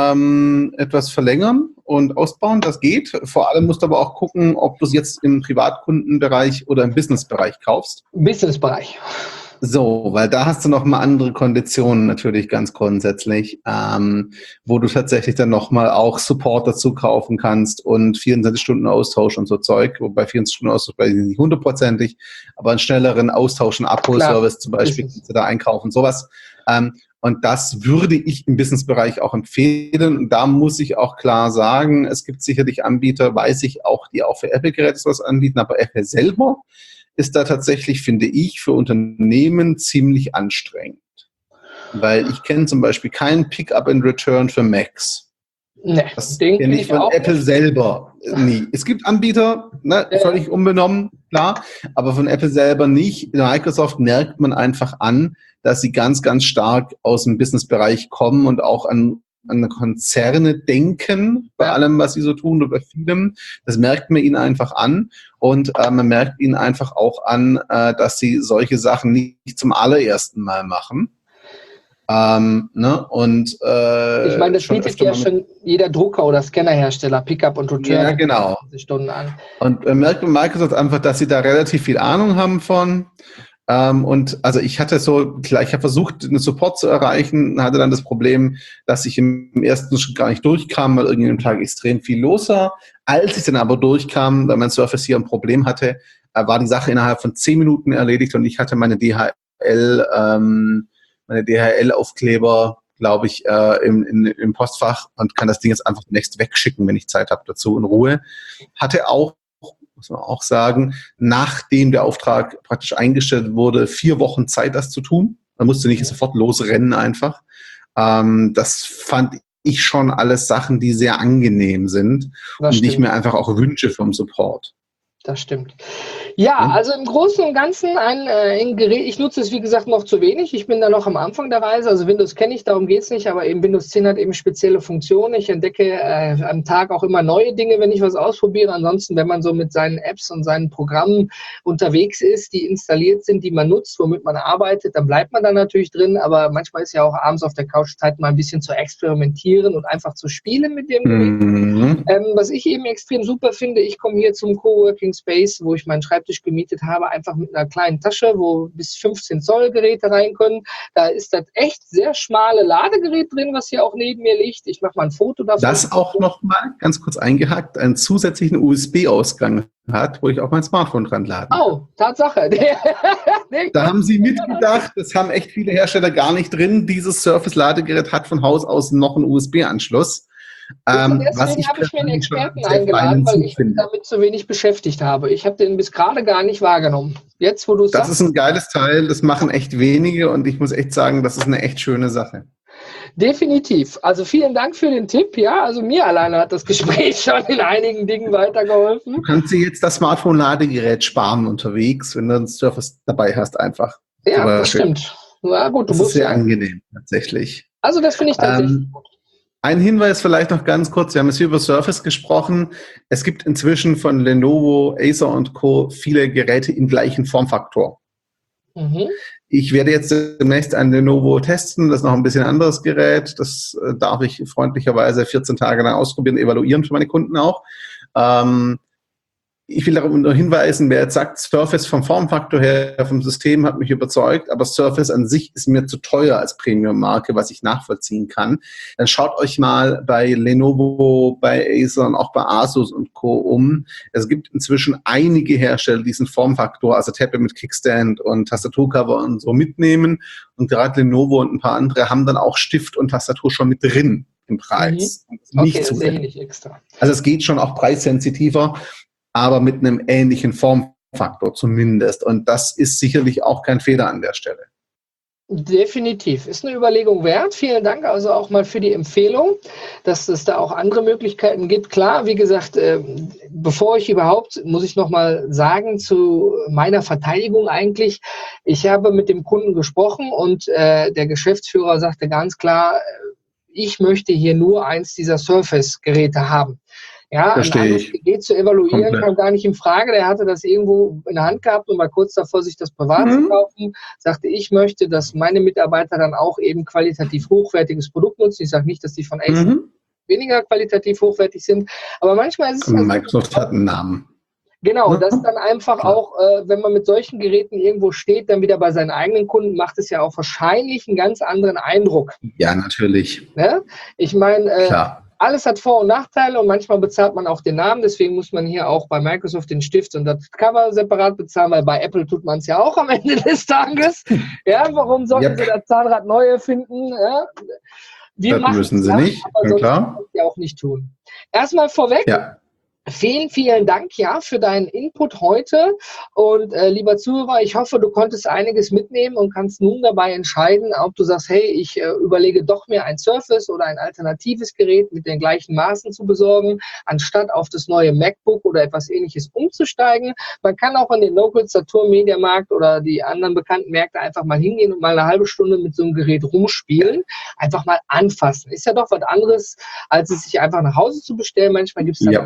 etwas verlängern und ausbauen. Das geht. Vor allem musst du aber auch gucken, ob du es jetzt im Privatkundenbereich oder im Businessbereich kaufst. Businessbereich. So, weil da hast du nochmal andere Konditionen natürlich ganz grundsätzlich, wo du tatsächlich dann nochmal auch Support dazu kaufen kannst und 24 Stunden Austausch und so Zeug, wobei 24 Stunden Austausch weiß ich nicht hundertprozentig, aber einen schnelleren Austausch, einen Abholservice zum Beispiel, kannst du da einkaufen, sowas. Und das würde ich im Businessbereich auch empfehlen. Und da muss ich auch klar sagen, es gibt sicherlich Anbieter, weiß ich auch, die auch für Apple-Geräte was anbieten, aber Apple selber ist da tatsächlich, finde ich, für Unternehmen ziemlich anstrengend. Weil ich kenne zum Beispiel keinen Pick-up and Return für Macs. Nee, das kenne ich von Apple selber nie. Es gibt Anbieter, völlig unbenommen, klar, aber von Apple selber nicht. In Microsoft merkt man einfach an, dass sie ganz, ganz stark aus dem Businessbereich kommen und auch an Konzerne denken, bei allem, was sie so tun oder bei vielem. Das merkt man ihnen einfach an und man merkt ihnen einfach auch an, dass sie solche Sachen nicht zum allerersten Mal machen. Ich meine, das bietet ja schon jeder Drucker- oder Scannerhersteller, Pickup und Return. Ja, genau. Stunden an. Und merkt bei Microsoft einfach, dass sie da relativ viel Ahnung haben von. Und also ich habe versucht, einen Support zu erreichen, hatte dann das Problem, dass ich im ersten Schritt gar nicht durchkam, weil irgendwie am Tag extrem viel los war. Als ich dann aber durchkam, weil mein Surface hier ein Problem hatte, war die Sache innerhalb von 10 Minuten erledigt und ich hatte meine DHL-Aufkleber, glaube ich, im Postfach und kann das Ding jetzt einfach demnächst wegschicken, wenn ich Zeit habe dazu in Ruhe. Hatte auch, muss man auch sagen, nachdem der Auftrag praktisch eingestellt wurde, 4 Wochen Zeit, das zu tun. Man musste nicht sofort losrennen einfach. Das fand ich schon alles Sachen, die sehr angenehm sind und nicht mehr einfach auch Wünsche vom Support. Das stimmt. Ja, also im Großen und Ganzen ein Gerät, ich nutze es wie gesagt noch zu wenig, ich bin da noch am Anfang der Reise, also Windows kenne ich, darum geht es nicht, aber eben Windows 10 hat eben spezielle Funktionen, ich entdecke am Tag auch immer neue Dinge, wenn ich was ausprobiere, ansonsten, wenn man so mit seinen Apps und seinen Programmen unterwegs ist, die installiert sind, die man nutzt, womit man arbeitet, dann bleibt man da natürlich drin, aber manchmal ist ja auch abends auf der Couch Zeit, mal ein bisschen zu experimentieren und einfach zu spielen mit dem Gerät. Was ich eben extrem super finde, ich komme hier zum Coworking Space, wo ich meinen Schreibtisch gemietet habe, einfach mit einer kleinen Tasche, wo bis 15 Zoll Geräte rein können. Da ist das echt sehr schmale Ladegerät drin, was hier auch neben mir liegt. Ich mache mal ein Foto davon. Das auch nochmal, ganz kurz eingehakt, einen zusätzlichen USB-Ausgang hat, wo ich auch mein Smartphone dran laden kann. Oh, Tatsache. Da haben sie mitgedacht, das haben echt viele Hersteller gar nicht drin. Dieses Surface-Ladegerät hat von Haus aus noch einen USB-Anschluss. Deswegen habe ich mir einen Experten eingeladen, weil ich mich damit zu wenig beschäftigt habe. Ich habe den bis gerade gar nicht wahrgenommen. Jetzt, wo du es sagst. Das ist ein geiles Teil, das machen echt wenige und ich muss echt sagen, das ist eine echt schöne Sache. Definitiv. Also vielen Dank für den Tipp. Ja, also mir alleine hat das Gespräch schon in einigen Dingen weitergeholfen. Du kannst dir jetzt das Smartphone-Ladegerät sparen unterwegs, wenn du ein Surface dabei hast einfach. Ja, das stimmt. Na gut, das ist sehr angenehm, tatsächlich. Also das finde ich tatsächlich gut. Ein Hinweis vielleicht noch ganz kurz, wir haben jetzt hier über Surface gesprochen. Es gibt inzwischen von Lenovo, Acer und Co. viele Geräte im gleichen Formfaktor. Ich werde jetzt demnächst ein Lenovo testen, das ist noch ein bisschen anderes Gerät. Das darf ich freundlicherweise 14 Tage lang ausprobieren, evaluieren für meine Kunden auch. Ich will darauf nur hinweisen, wer jetzt sagt, Surface vom Formfaktor her, vom System hat mich überzeugt, aber Surface an sich ist mir zu teuer als Premium-Marke, was ich nachvollziehen kann. Dann schaut euch mal bei Lenovo, bei Acer und auch bei Asus und Co. um. Es gibt inzwischen einige Hersteller, die diesen Formfaktor, also Tablet mit Kickstand und Tastaturcover und so mitnehmen. Und gerade Lenovo und ein paar andere haben dann auch Stift und Tastatur schon mit drin im Preis. Okay, das sehe ich nicht extra. Also es geht schon auch preissensitiver, aber mit einem ähnlichen Formfaktor zumindest. Und das ist sicherlich auch kein Fehler an der Stelle. Definitiv. Ist eine Überlegung wert. Vielen Dank also auch mal für die Empfehlung, dass es da auch andere Möglichkeiten gibt. Klar, wie gesagt, bevor ich überhaupt, muss ich noch mal sagen, zu meiner Verteidigung eigentlich, ich habe mit dem Kunden gesprochen und der Geschäftsführer sagte ganz klar, ich möchte hier nur eins dieser Surface-Geräte haben. Ja, ein anderes Gerät zu evaluieren kam gar nicht in Frage. Der hatte das irgendwo in der Hand gehabt und war kurz davor, sich das privat zu kaufen. Sagte, ich möchte, dass meine Mitarbeiter dann auch eben qualitativ hochwertiges Produkt nutzen. Ich sage nicht, dass die von Acer weniger qualitativ hochwertig sind, aber manchmal ist es... Microsoft hat einen Namen. Genau, das dann einfach auch, wenn man mit solchen Geräten irgendwo steht, dann wieder bei seinen eigenen Kunden, macht es ja auch wahrscheinlich einen ganz anderen Eindruck. Ja, natürlich. Ne? Ich meine... Alles hat Vor- und Nachteile und manchmal bezahlt man auch den Namen. Deswegen muss man hier auch bei Microsoft den Stift und das Cover separat bezahlen, weil bei Apple tut man es ja auch am Ende des Tages. Ja, warum sollten sie das Zahnrad neu erfinden? Ja? Das müssen sie nicht, aber klar. Das ja auch nicht tun. Erstmal vorweg. Ja. Vielen, vielen Dank für deinen Input heute und lieber Zuhörer, ich hoffe, du konntest einiges mitnehmen und kannst nun dabei entscheiden, ob du sagst, hey, ich überlege doch mir ein Surface oder ein alternatives Gerät mit den gleichen Maßen zu besorgen, anstatt auf das neue MacBook oder etwas Ähnliches umzusteigen. Man kann auch in den Local Saturn Mediamarkt oder die anderen bekannten Märkte einfach mal hingehen und mal eine halbe Stunde mit so einem Gerät rumspielen, einfach mal anfassen. Ist ja doch was anderes, als es sich einfach nach Hause zu bestellen. Manchmal gibt es da gute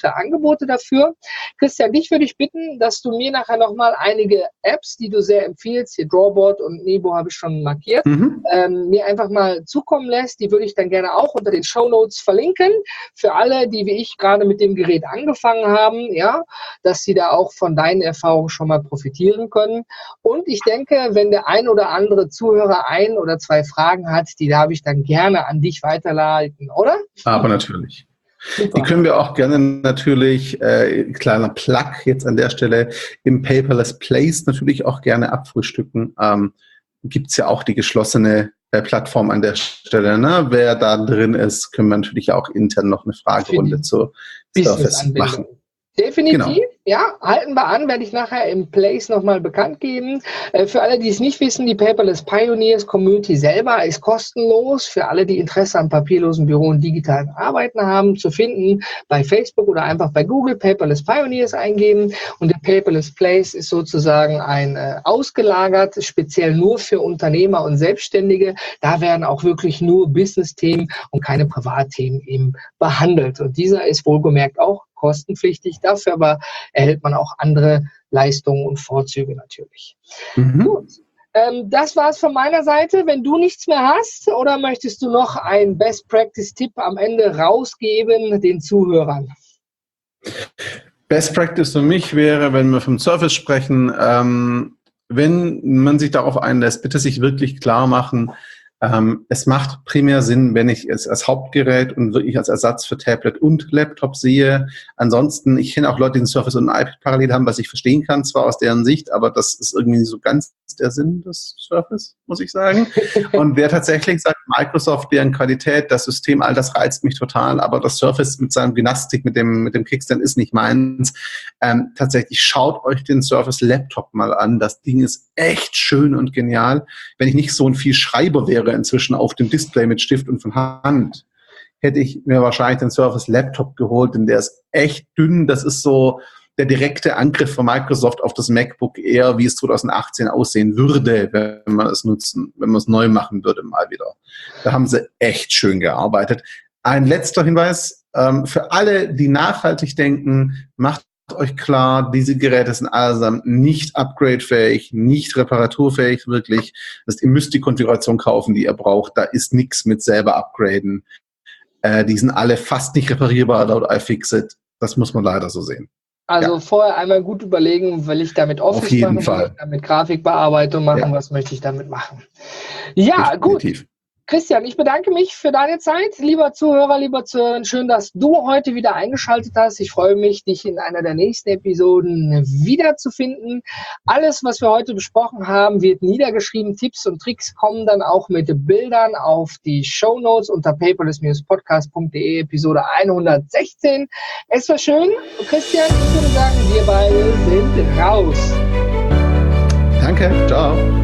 gute Angebote dafür. Christian, dich würde ich bitten, dass du mir nachher nochmal einige Apps, die du sehr empfiehlst, hier Drawboard und Nebo habe ich schon markiert, mir einfach mal zukommen lässt. Die würde ich dann gerne auch unter den Shownotes verlinken. Für alle, die wie ich gerade mit dem Gerät angefangen haben, ja, dass sie da auch von deinen Erfahrungen schon mal profitieren können. Und ich denke, wenn der ein oder andere Zuhörer 1 oder 2 Fragen hat, die darf ich dann gerne an dich weiterleiten, oder? Aber natürlich. Super. Die können wir auch gerne natürlich, kleiner Plug jetzt an der Stelle, im Paperless Place natürlich auch gerne abfrühstücken. Gibt es ja auch die geschlossene Plattform an der Stelle. Ne? Wer da drin ist, können wir natürlich auch intern noch eine Fragerunde zur Surface machen. Definitiv, genau. Ja, halten wir an, werde ich nachher im Place nochmal bekannt geben. Für alle, die es nicht wissen, die Paperless Pioneers Community selber ist kostenlos. Für alle, die Interesse am papierlosen Büro und digitalen Arbeiten haben, zu finden bei Facebook oder einfach bei Google Paperless Pioneers eingeben. Und der Paperless Place ist sozusagen ein ausgelagert, speziell nur für Unternehmer und Selbstständige. Da werden auch wirklich nur Business-Themen und keine Privatthemen eben behandelt. Und dieser ist wohlgemerkt auch kostenpflichtig. Dafür aber erhält man auch andere Leistungen und Vorzüge natürlich. Gut. Das war's von meiner Seite. Wenn du nichts mehr hast, oder möchtest du noch einen Best-Practice-Tipp am Ende rausgeben den Zuhörern? Best Practice für mich wäre, wenn wir vom Surface sprechen, wenn man sich darauf einlässt, bitte sich wirklich klar machen, es macht primär Sinn, wenn ich es als Hauptgerät und wirklich als Ersatz für Tablet und Laptop sehe. Ansonsten, ich kenne auch Leute, die einen Surface und ein iPad parallel haben, was ich verstehen kann, zwar aus deren Sicht, aber das ist irgendwie nicht so ganz der Sinn des Surface, muss ich sagen. Und wer tatsächlich sagt, Microsoft, deren Qualität, das System, all das reizt mich total, aber das Surface mit seinem Gymnastik, mit dem Kickstand ist nicht meins. Tatsächlich schaut euch den Surface Laptop mal an. Das Ding ist echt schön und genial. Wenn ich nicht so ein viel Schreiber wäre inzwischen auf dem Display mit Stift und von Hand, hätte ich mir wahrscheinlich den Surface Laptop geholt, denn der ist echt dünn. Das ist so der direkte Angriff von Microsoft auf das MacBook Air, wie es 2018 aussehen würde, wenn man es nutzen, wenn man es neu machen würde mal wieder. Da haben sie echt schön gearbeitet. Ein letzter Hinweis, für alle, die nachhaltig denken, macht euch klar, diese Geräte sind allesamt nicht upgradefähig, nicht reparaturfähig wirklich. Das heißt, ihr müsst die Konfiguration kaufen, die ihr braucht. Da ist nichts mit selber upgraden. Die sind alle fast nicht reparierbar laut iFixit. Das muss man leider so sehen. Also vorher einmal gut überlegen, will ich damit Office Auf jeden machen, Fall. will ich damit Grafikbearbeitung machen, was möchte ich damit machen. Ja, definitiv. Gut. Christian, ich bedanke mich für deine Zeit. Lieber Zuhörer, lieber Zuhörer, schön, dass du heute wieder eingeschaltet hast. Ich freue mich, dich in einer der nächsten Episoden wiederzufinden. Alles, was wir heute besprochen haben, wird niedergeschrieben. Tipps und Tricks kommen dann auch mit Bildern auf die Shownotes unter paperless-podcast.de, Episode 116. Es war schön. Christian, ich würde sagen, wir beide sind raus. Danke, ciao.